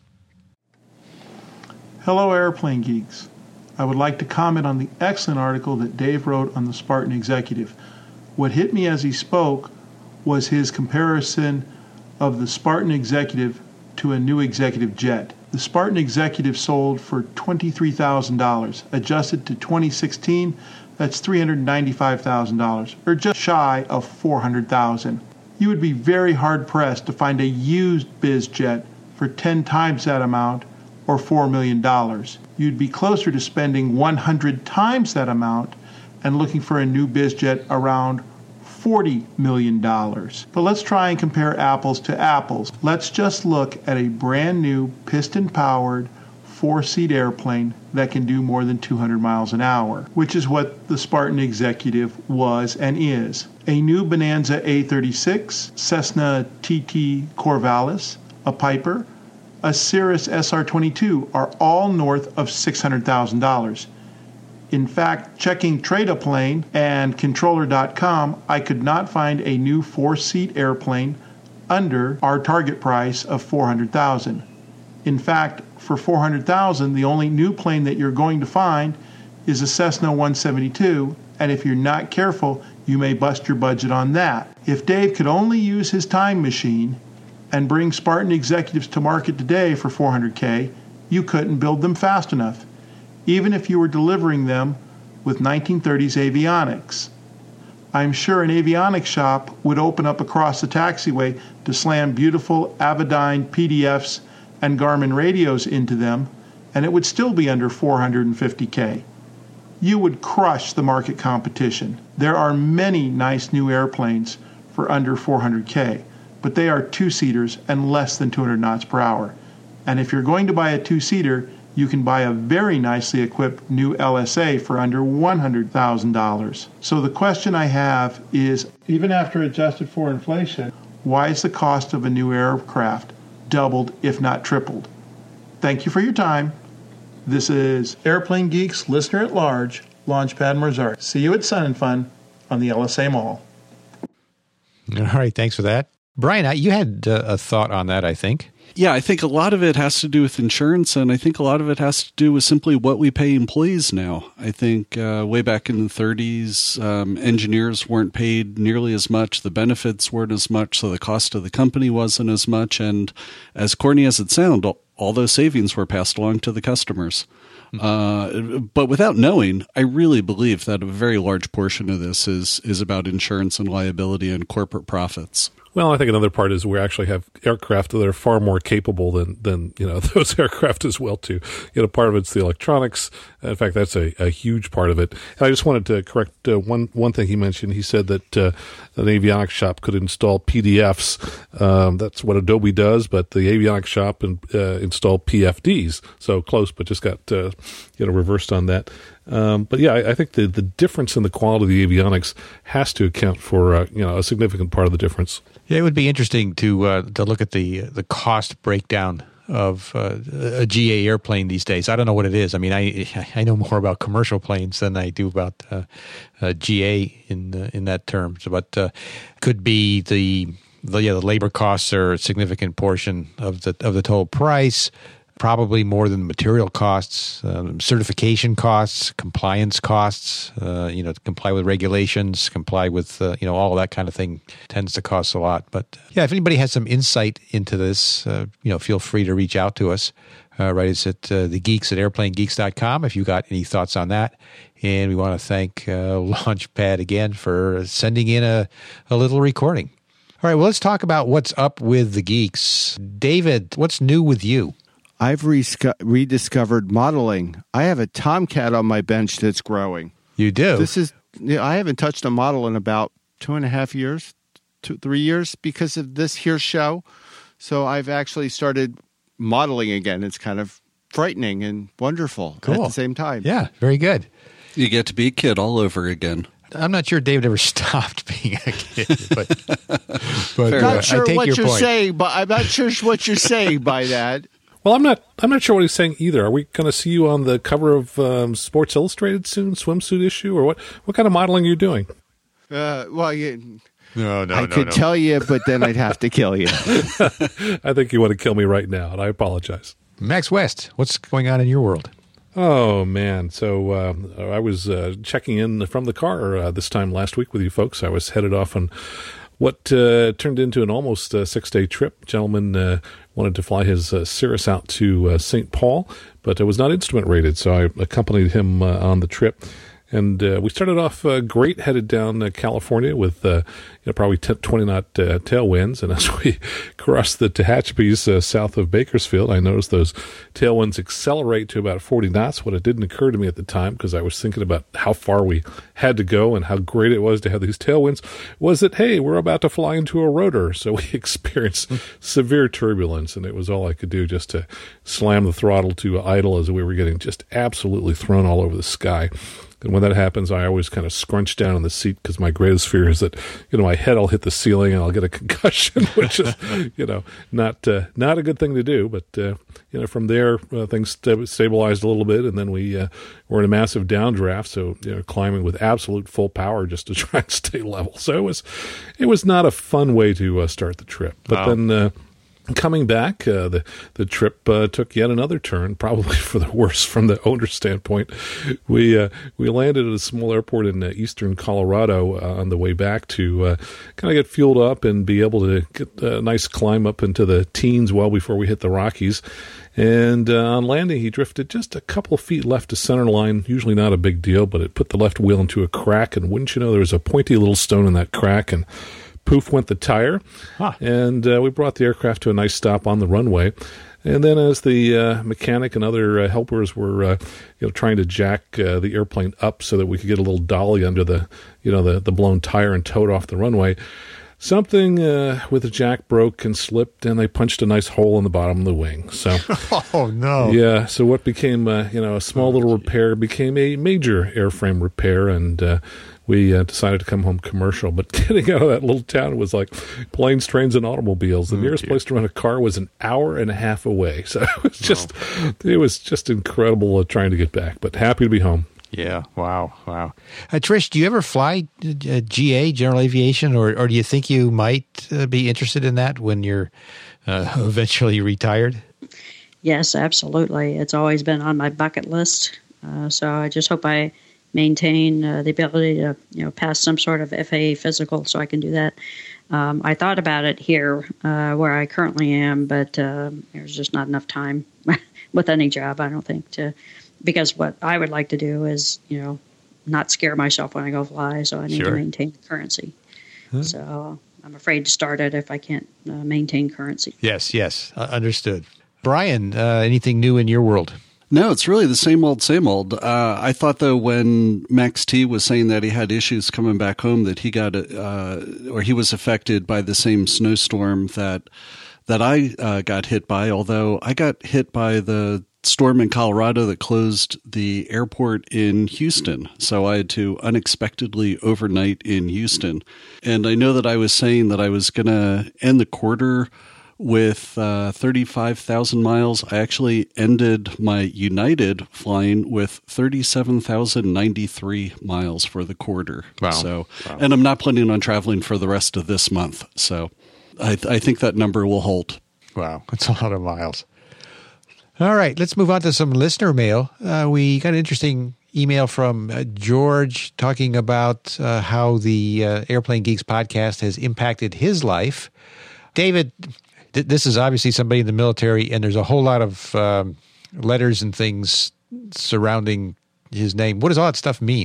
Hello, Airplane Geeks. I would like to comment on the excellent article that Dave wrote on the Spartan Executive. What hit me as he spoke was his comparison of the Spartan Executive to a new executive jet. The Spartan Executive sold for twenty-three thousand dollars. Adjusted to twenty sixteen, that's three hundred ninety-five thousand dollars, or just shy of four hundred thousand dollars. You would be very hard-pressed to find a used BizJet for ten times that amount, or four million dollars. You'd be closer to spending one hundred times that amount and looking for a new BizJet around forty million dollars. But let's try and compare apples to apples. Let's just look at a brand new piston-powered four-seat airplane that can do more than two hundred miles an hour, which is what the Spartan Executive was and is. A new Bonanza A thirty-six, Cessna T T Corvallis, a Piper, a Cirrus S R twenty-two are all north of six hundred thousand dollars. In fact, checking Trade-A-Plane and Controller dot com, I could not find a new four-seat airplane under our target price of four hundred thousand dollars. In fact, for four hundred thousand dollars, the only new plane that you're going to find is a Cessna one seventy-two, and if you're not careful, you may bust your budget on that. If Dave could only use his time machine and bring Spartan Executives to market today for four hundred thousand dollars, you couldn't build them fast enough, even if you were delivering them with nineteen thirties avionics. I'm sure an avionics shop would open up across the taxiway to slam beautiful Avidyne P D Fs and Garmin radios into them, and it would still be under four hundred fifty thousand dollars. You would crush the market competition. There are many nice new airplanes for under four hundred thousand dollars, but they are two-seaters and less than two hundred knots per hour. And if you're going to buy a two-seater, you can buy a very nicely equipped new L S A for under one hundred thousand dollars. So the question I have is, even after adjusted for inflation, why is the cost of a new aircraft doubled, if not tripled? Thank you for your time. This is Airplane Geeks Listener at Large, Launchpad Mozart. See you at Sun and Fun on the L S A Mall. All right, thanks for that. Brian, you had uh, a thought on that, I think. Yeah, I think a lot of it has to do with insurance, and I think a lot of it has to do with simply what we pay employees now. I think uh, way back in the thirties, um, engineers weren't paid nearly as much, the benefits weren't as much, so the cost of the company wasn't as much, and as corny as it sounds, all, all those savings were passed along to the customers. Uh, but without knowing, I really believe that a very large portion of this is is about insurance and liability and corporate profits. Well, I think another part is we actually have aircraft that are far more capable than, than you know, those aircraft as well, too. You know, part of it's the electronics. In fact, that's a, a huge part of it. And I just wanted to correct uh, one one thing he mentioned. He said that uh, an avionics shop could install P D Fs. Um, that's what Adobe does, but the avionics shop and, uh, install P F Ds. So close, but just got uh, you know reversed on that. Um, but yeah, I, I think the, the difference in the quality of the avionics has to account for uh, you know a significant part of the difference. Yeah, it would be interesting to uh, to look at the the cost breakdown of uh, a G A airplane these days. I don't know what it is. I mean, I I know more about commercial planes than I do about uh, uh, G A in uh, in that term. So, but uh, could be the the, yeah, the labor costs are a significant portion of the of the total price. Probably more than material costs, um, certification costs, compliance costs, uh, you know, to comply with regulations, comply with, uh, you know, all of that kind of thing tends to cost a lot. But yeah, if anybody has some insight into this, uh, you know, feel free to reach out to us. Uh, right, it's at uh, the geeks at airplane geeks dot com if you got any thoughts on that. And we want to thank uh, Launchpad again for sending in a, a little recording. All right, well, let's talk about what's up with the geeks. David, what's new with you? I've resco- rediscovered modeling. I have a Tomcat on my bench that's growing. You do? This is. You know, I haven't touched a model in about two and a half years, two, three years because of this here show. So I've actually started modeling again. It's kind of frightening and wonderful cool. at the same time. Yeah, very good. You get to be a kid all over again. I'm not sure David ever stopped being a kid, but, but not uh, sure I take what your you're point. saying, but I'm not sure what you're saying by that. Well, I'm not. I'm not sure what he's saying either. Are we going to see you on the cover of um, Sports Illustrated soon, swimsuit issue, or what? What kind of modeling are you doing? Uh, well, you, no, no, I no, could no. tell you, but then I'd have to kill you. I think you want to kill me right now, and I apologize. Max West, what's going on in your world? Oh, man. So um, I was uh, checking in from the car uh, this time last week with you folks. I was headed off on what uh, turned into an almost uh, six-day trip. Gentleman uh, wanted to fly his uh, Cirrus out to uh, Saint Paul, but it was not instrument rated, so I accompanied him uh, on the trip. And uh, we started off uh, great, headed down uh, California with uh, you know, probably ten, twenty knot uh, tailwinds. And as we crossed the Tehachapi's uh, south of Bakersfield, I noticed those tailwinds accelerate to about forty knots. What it didn't occur to me at the time, because I was thinking about how far we had to go and how great it was to have these tailwinds, was that, hey, we're about to fly into a rotor. So we experienced severe turbulence, and it was all I could do just to slam the throttle to idle as we were getting just absolutely thrown all over the sky. And when that happens, I always kind of scrunch down in the seat, because my greatest fear is that, you know, my head will hit the ceiling and I'll get a concussion, which is, you know, not uh, not a good thing to do. But, uh, you know, from there, uh, things st- stabilized a little bit, and then we uh, were in a massive downdraft, so, you know, climbing with absolute full power just to try and stay level. So it was, it was not a fun way to uh, start the trip. But wow. then... Uh, Coming back, uh, the the trip uh, took yet another turn, probably for the worse from the owner's standpoint. We uh, we landed at a small airport in uh, eastern Colorado uh, on the way back to uh, kind of get fueled up and be able to get a nice climb up into the teens well before we hit the Rockies. And uh, on landing, he drifted just a couple of feet left to center line. Usually not a big deal, but it put the left wheel into a crack. And wouldn't you know, there was a pointy little stone in that crack, and poof went the tire, huh. and uh, we brought the aircraft to a nice stop on the runway. And then as the uh, mechanic and other uh, helpers were uh, you know, trying to jack uh, the airplane up so that we could get a little dolly under the, you know, the, the blown tire and tow it off the runway, something uh, with the jack broke and slipped, and they punched a nice hole in the bottom of the wing. So, oh no, yeah. So what became uh, you know a small oh, little repair became a major airframe repair, and uh, we uh, decided to come home commercial. But getting out of that little town was like planes, trains, and automobiles. The oh, nearest dear. place to rent a car was an hour and a half away. So it was just oh. it was just incredible uh, trying to get back. But happy to be home. Yeah. Wow. Wow. Uh, Trish, do you ever fly uh, G A, General Aviation, or, or do you think you might uh, be interested in that when you're uh, eventually retired? Yes, absolutely. It's always been on my bucket list. Uh, so I just hope I maintain uh, the ability to, you know, pass some sort of F A A physical so I can do that. Um, I thought about it here uh, where I currently am, but uh, there's just not enough time with any job, I don't think, to... Because what I would like to do is, you know, not scare myself when I go fly, so I need sure. to maintain currency. Huh? So I'm afraid to start it if I can't uh, maintain currency. Yes, yes, uh, understood. Brian, uh, anything new in your world? No, it's really the same old, same old. Uh, I thought, though, when Max T was saying that he had issues coming back home, that he got, uh, or he was affected by the same snowstorm that that I uh, got hit by, although I got hit by the storm in Colorado that closed the airport in Houston. So I had to unexpectedly overnight in Houston. And I know that I was saying that I was going to end the quarter with uh, thirty-five thousand miles. I actually ended my United flying with thirty-seven thousand ninety-three miles for the quarter. Wow. So, wow. And I'm not planning on traveling for the rest of this month. So I, th- I think that number will hold. Wow. That's a lot of miles. All right, let's move on to some listener mail. Uh, we got an interesting email from uh, George talking about uh, how the uh, Airplane Geeks podcast has impacted his life. David, th- this is obviously somebody in the military, and there's a whole lot of um, letters and things surrounding his name. What does all that stuff mean?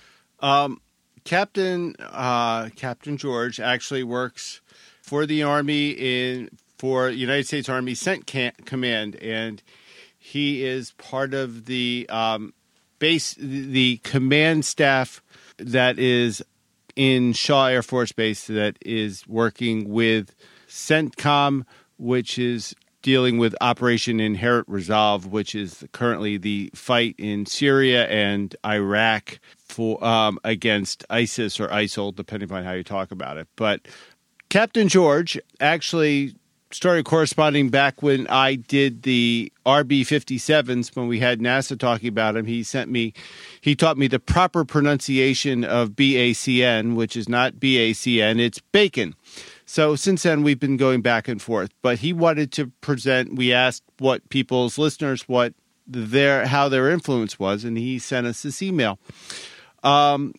Um, Captain uh, Captain George actually works for the Army in for United States Army Cent Command, and he is part of the um, base, the command staff that is in Shaw Air Force Base that is working with CENTCOM, which is dealing with Operation Inherent Resolve, which is currently the fight in Syria and Iraq for um, against ISIS or ISIL, depending on how you talk about it. But Captain George actually started corresponding back when I did the R B fifty-sevens when we had NASA talking about him. He sent me, he taught me the proper pronunciation of B A C N, which is not B A C N, it's bacon. So since then, we've been going back and forth. But he wanted to present, we asked what people's listeners, what their, how their influence was, and he sent us this email. Um,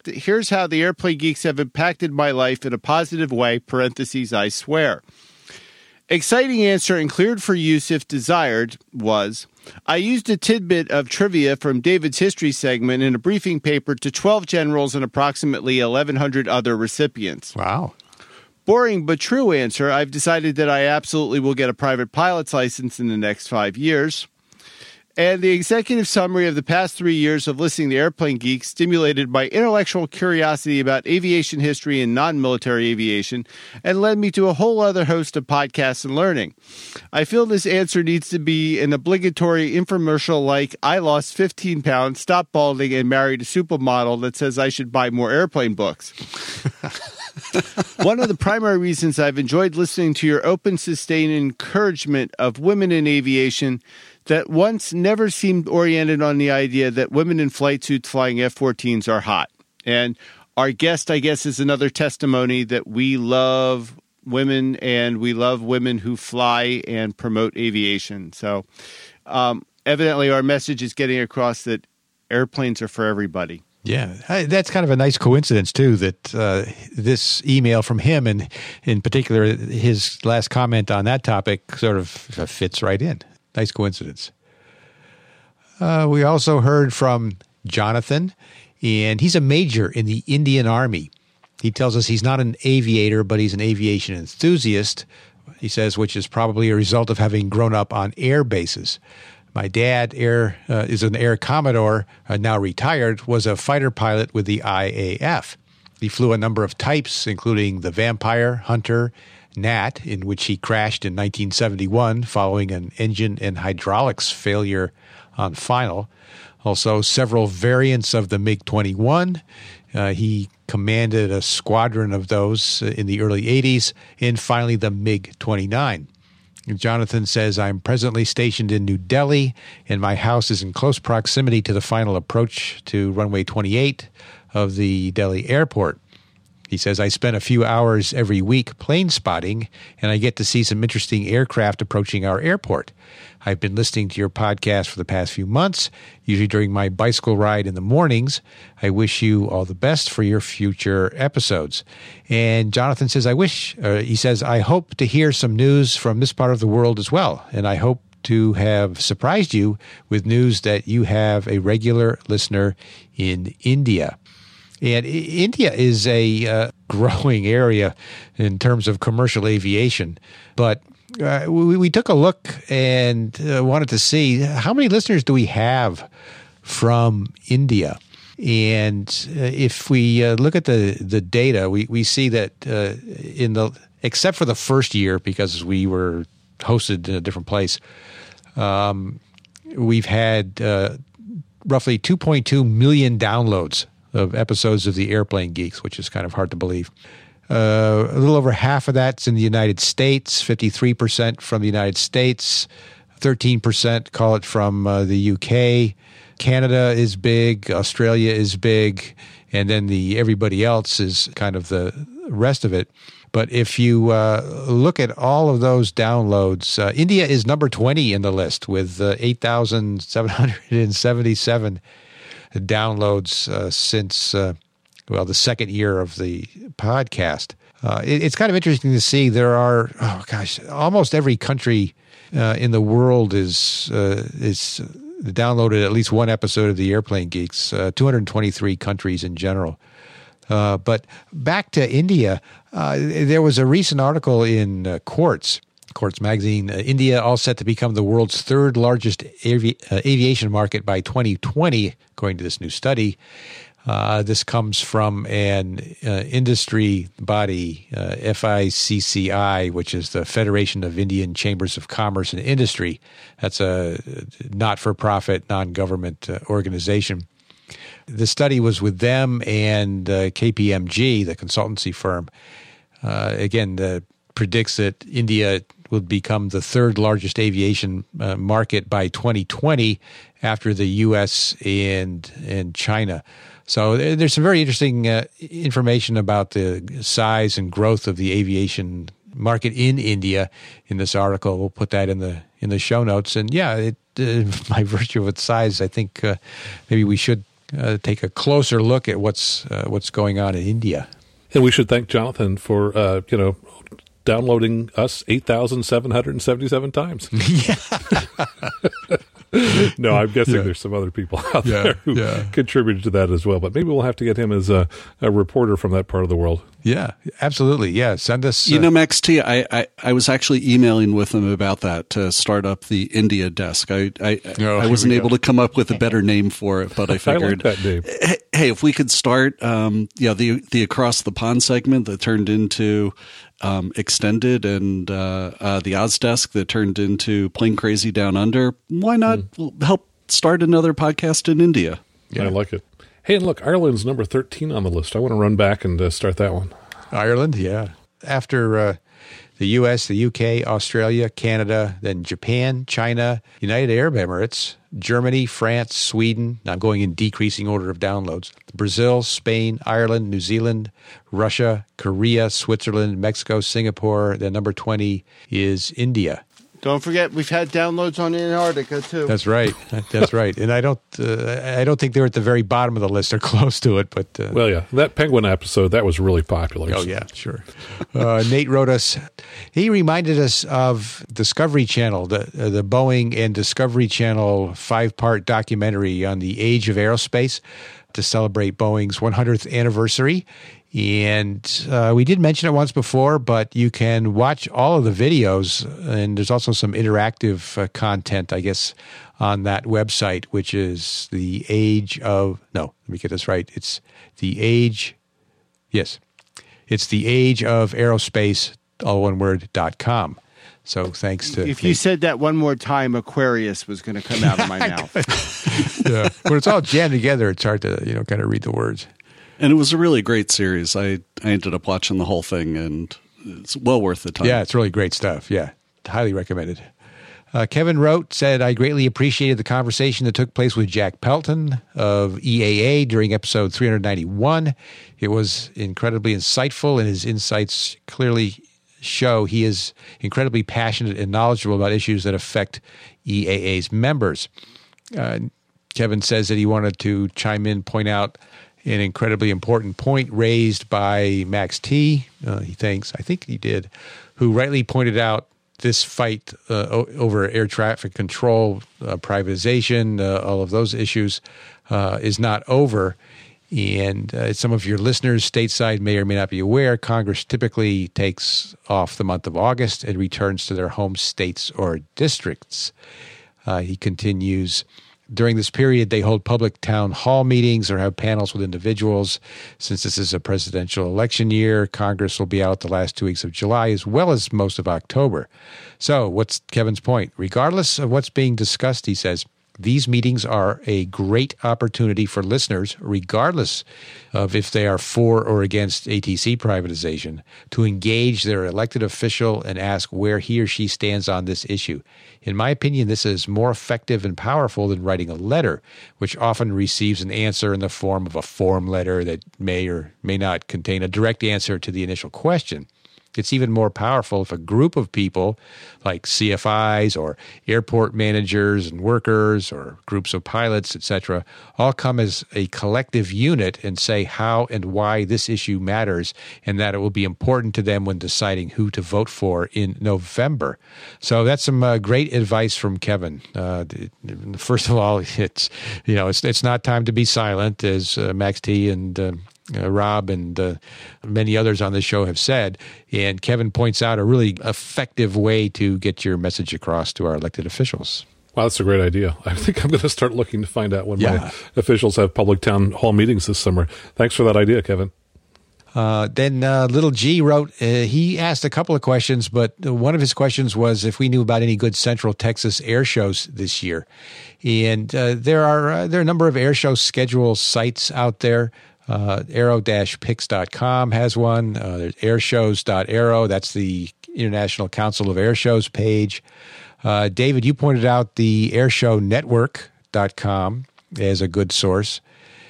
here's how the Airplane Geeks have impacted my life in a positive way, parentheses, I swear. Exciting answer and cleared for use if desired was, I used a tidbit of trivia from David's history segment in a briefing paper to twelve generals and approximately eleven hundred other recipients. Wow. Boring but true answer, I've decided that I absolutely will get a private pilot's license in the next five years. And the executive summary of the past three years of listening to Airplane Geeks stimulated my intellectual curiosity about aviation history and non-military aviation and led me to a whole other host of podcasts and learning. I feel this answer needs to be an obligatory infomercial like I lost fifteen pounds, stopped balding, and married a supermodel that says I should buy more airplane books. One of the primary reasons I've enjoyed listening to your open, sustained encouragement of women in aviation that once never seemed oriented on the idea that women in flight suits flying F fourteens are hot. And our guest, I guess, is another testimony that we love women and we love women who fly and promote aviation. So um, evidently our message is getting across that airplanes are for everybody. Yeah, that's kind of a nice coincidence, too, that uh, this email from him, and in particular his last comment on that topic, sort of fits right in. Nice coincidence. Uh, we also heard from Jonathan, and he's a major in the Indian Army. He tells us he's not an aviator, but he's an aviation enthusiast, he says, which is probably a result of having grown up on air bases. My dad air uh, is an Air Commodore, uh, now retired, was a fighter pilot with the I A F. He flew a number of types, including the Vampire, Hunter, Gnat, in which he crashed in nineteen seventy-one following an engine and hydraulics failure on final. Also, several variants of the MiG twenty-one. Uh, he commanded a squadron of those in the early eighties, and finally the MiG twenty-nine. Jonathan says, I'm presently stationed in New Delhi, and my house is in close proximity to the final approach to runway twenty-eight of the Delhi airport. He says, I spend a few hours every week plane spotting, and I get to see some interesting aircraft approaching our airport. I've been listening to your podcast for the past few months, usually during my bicycle ride in the mornings. I wish you all the best for your future episodes. And Jonathan says, I wish, uh, he says, I hope to hear some news from this part of the world as well, and I hope to have surprised you with news that you have a regular listener in India. And India is a uh, growing area in terms of commercial aviation. But uh, we, we took a look and uh, wanted to see how many listeners do we have from India. And uh, if we uh, look at the, the data, we, we see that uh, in the except for the first year, because we were hosted in a different place, um, we've had uh, roughly two point two million downloads of episodes of the Airplane Geeks, which is kind of hard to believe. Uh, a little over half of that's in the United States, fifty-three percent from the United States, thirteen percent call it from uh, the U K. Canada is big, Australia is big, and then the everybody else is kind of the rest of it. But if you uh, look at all of those downloads, uh, India is number twenty in the list with uh, eight thousand seven hundred seventy-seven downloads uh, since, uh, well, the second year of the podcast. Uh, it, it's kind of interesting to see there are, oh gosh, almost every country uh, in the world is uh, is downloaded at least one episode of the Airplane Geeks, uh, two hundred twenty-three countries in general. Uh, but back to India, uh, there was a recent article in uh, Quartz, Quartz magazine, uh, India all set to become the world's third largest avi- uh, aviation market by twenty twenty, according to this new study. Uh, this comes from an uh, industry body, uh, F I C C I, which is the Federation of Indian Chambers of Commerce and Industry. That's a not-for-profit, non-government uh, organization. The study was with them and uh, K P M G, the consultancy firm. Uh, again, the, predicts that India will become the third largest aviation uh, market by twenty twenty after the U S and and China. So there's some very interesting uh, information about the size and growth of the aviation market in India in this article. We'll put that in the in the show notes. And yeah, it, uh, by virtue of its size, I think uh, maybe we should uh, take a closer look at what's uh, what's going on in India. And we should thank Jonathan for, uh, you know, downloading us eight thousand seven hundred seventy-seven times. Yeah. No, I'm guessing Yeah. there's some other people out Yeah, there who yeah. contributed to that as well. But maybe we'll have to get him as a, a reporter from that part of the world. Yeah, absolutely. Yeah, send us. You uh, know, Max T, I, I, I was actually emailing with him about that to start up the India desk. I I, Oh, I here wasn't we able go. to come up with a better name for it, but I I like figured, that name. hey, hey, if we could start, um, yeah, the the Across the Pond segment that turned into um, Extended, and uh, uh, the Oz Desk that turned into Plain Crazy Down Under, why not Mm. help start another podcast in India? Yeah. I like it. Hey, and look, Ireland's number thirteen on the list. I want to run back and uh, start that one. Ireland, yeah. After uh, the U S, the U K, Australia, Canada, then Japan, China, United Arab Emirates, Germany, France, Sweden. I'm going in decreasing order of downloads. Brazil, Spain, Ireland, New Zealand, Russia, Korea, Switzerland, Mexico, Singapore. Then number twenty is India. Don't forget, we've had downloads on Antarctica, too. That's right. That's right. And I don't, uh, I don't think they're at the very bottom of the list or close to it. But uh, Well, yeah, that penguin episode, that was really popular. oh yeah, sure. Uh, Nate wrote us. He reminded us of Discovery Channel, the uh, the Boeing and Discovery Channel five part documentary on the age of aerospace to celebrate Boeing's one hundredth anniversary. And uh, we did mention it once before, but you can watch all of the videos, and there's also some interactive uh, content, I guess, on that website, which is the age of, no, let me get this right. It's the age, yes, it's the age of aerospace, all one word, dot com. So thanks to If you said that one more time, Aquarius was going to come out of my mouth. yeah. When it's all jammed together, it's hard to, you know, kind of read the words. And it was a really great series. I, I ended up watching the whole thing, and it's well worth the time. Yeah, it's really great stuff. Yeah, highly recommended. Uh, Kevin wrote, said, I greatly appreciated the conversation that took place with Jack Pelton of E A A during episode three ninety-one. It was incredibly insightful, and his insights clearly show he is incredibly passionate and knowledgeable about issues that affect E A A's members. Uh, Kevin says that he wanted to chime in, point out an incredibly important point raised by Max T, uh, he thinks, I think he did, who rightly pointed out this fight uh, o- over air traffic control, uh, privatization, uh, all of those issues uh, is not over. And uh, some of your listeners stateside may or may not be aware, Congress typically takes off the month of August and returns to their home states or districts. Uh, he continues, during this period, they hold public town hall meetings or have panels with individuals. Since this is a presidential election year, Congress will be out the last two weeks of July as well as most of October. So what's Kevin's point? Regardless of what's being discussed, he says, these meetings are a great opportunity for listeners, regardless of if they are for or against A T C privatization, to engage their elected official and ask where he or she stands on this issue. In my opinion, this is more effective and powerful than writing a letter, which often receives an answer in the form of a form letter that may or may not contain a direct answer to the initial question. It's even more powerful if a group of people like C F Is or airport managers and workers or groups of pilots, et cetera, all come as a collective unit and say how and why this issue matters and that it will be important to them when deciding who to vote for in November. So that's some uh, great advice from Kevin. Uh, first of all, it's you know it's it's not time to be silent, as uh, Max T and uh, Uh, Rob and uh, many others on this show have said. And Kevin points out a really effective way to get your message across to our elected officials. Wow, that's a great idea. I think I'm going to start looking to find out when Yeah. my officials have public town hall meetings this summer. Thanks for that idea, Kevin. Uh, then uh, Little G wrote, uh, he asked a couple of questions, but one of his questions was if we knew about any good Central Texas air shows this year. And uh, there are uh, there are a number of air show schedule sites out there. Uh, aero dash pix dot com has one. Uh, there's airshows dot aero. That's the International Council of Air Shows page. Uh, David, you pointed out the airshow network dot com as a good source.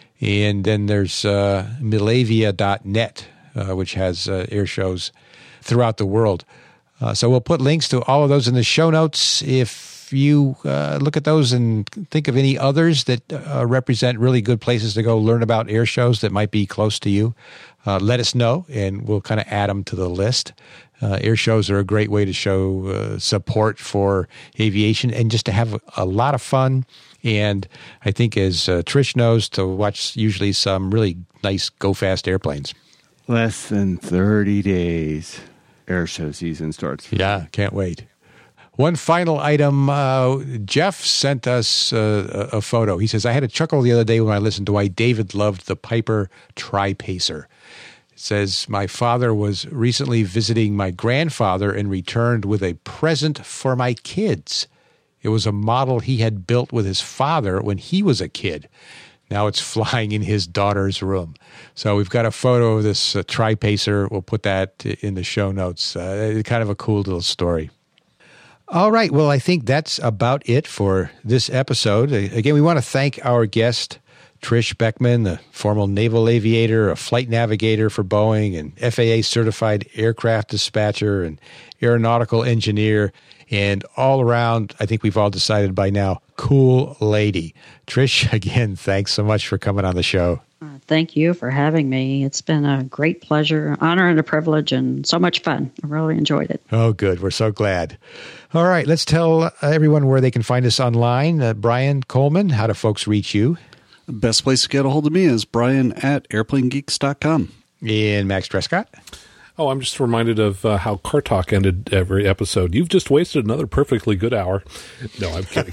And then there's uh, milavia dot net, uh, which has uh, air shows throughout the world. Uh, so we'll put links to all of those in the show notes. If if you uh, look at those and think of any others that uh, represent really good places to go learn about air shows that might be close to you, uh, let us know, and we'll kind of add them to the list. Uh, air shows are a great way to show uh, support for aviation and just to have a, a lot of fun. And I think, as uh, Trish knows, to watch usually some really nice go-fast airplanes. Less than thirty days. Air show season starts. Yeah, can't wait. One final item. Uh, Jeff sent us uh, a, a photo. He says, I had a chuckle the other day when I listened to why David loved the Piper Tri-Pacer. It says, my father was recently visiting my grandfather and returned with a present for my kids. It was a model he had built with his father when he was a kid. Now it's flying in his daughter's room. So we've got a photo of this uh, Tri-Pacer. We'll put that in the show notes. Uh, kind of a cool little story. All right. Well, I think that's about it for this episode. Again, we want to thank our guest, Trish Beckman, the former naval aviator, a flight navigator for Boeing, and F A A-certified aircraft dispatcher and aeronautical engineer. And all around, I think we've all decided by now, cool lady. Trish, again, thanks so much for coming on the show. Uh, thank you for having me. It's been a great pleasure, honor, and a privilege, and so much fun. I really enjoyed it. Oh, good. We're so glad. All right, let's tell everyone where they can find us online. Uh, Brian Coleman, how do folks reach you? The best place to get a hold of me is Brian at airplane geeks dot com. And Max Trescott? Oh, I'm just reminded of uh, how Car Talk ended every episode. You've just wasted another perfectly good hour. No, I'm kidding.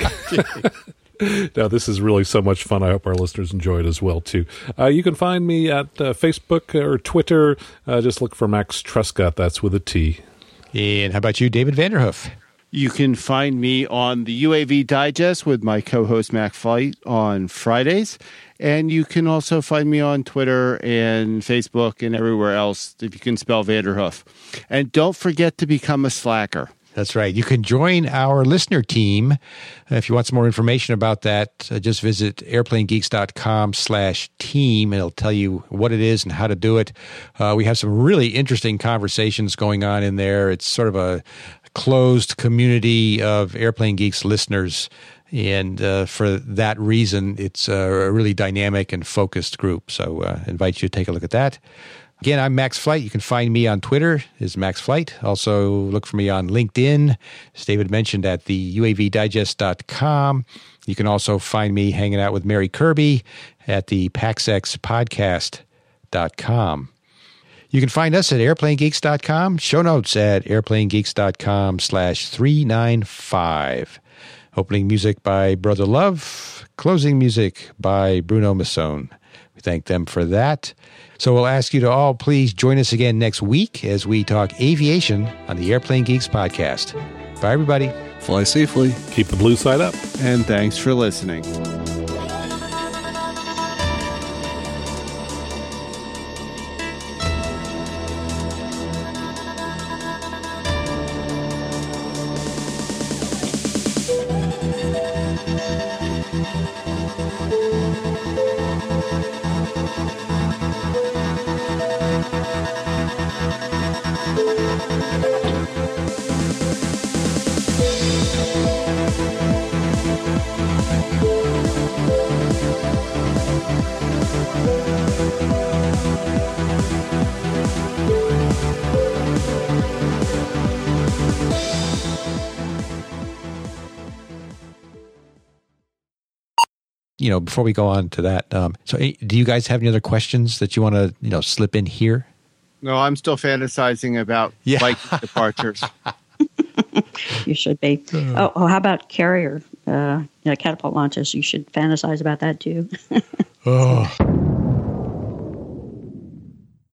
No, this is really so much fun. I hope our listeners enjoy it as well, too. Uh, you can find me at uh, Facebook or Twitter. Uh, just look for Max Trescott. That's with a T. And how about you, David Vanderhoof? You can find me on the U A V Digest with my co-host Mac Flight on Fridays. And you can also find me on Twitter and Facebook and everywhere else if you can spell Vanderhoof. And don't forget to become a slacker. That's right. You can join our listener team. If you want some more information about that, uh, just visit airplanegeeks.com slash team. It'll tell you what it is and how to do it. Uh, we have some really interesting conversations going on in there. It's sort of a closed community of Airplane Geeks listeners. And uh, for that reason, it's a really dynamic and focused group. So uh, I invite you to take a look at that. Again, I'm Max Flight. You can find me on Twitter is Max Flight. Also look for me on LinkedIn, as David mentioned, at the U A V digest dot com. You can also find me hanging out with Mary Kirby at the paxx podcast dot com. You can find us at airplane geeks dot com. Show notes at airplane geeks dot com slash three ninety-five. Opening music by Brother Love. Closing music by Bruno Masson. We thank them for that. So we'll ask you to all please join us again next week as we talk aviation on the Airplane Geeks podcast. Bye, everybody. Fly safely. Keep the blue side up. And thanks for listening. You know, before we go on to that, um, so do you guys have any other questions that you want to, you know, slip in here? No, I'm still fantasizing about Yeah. flight departures. You should be. Oh, oh how about carrier uh, you know, catapult launches? You should fantasize about that too. Oh.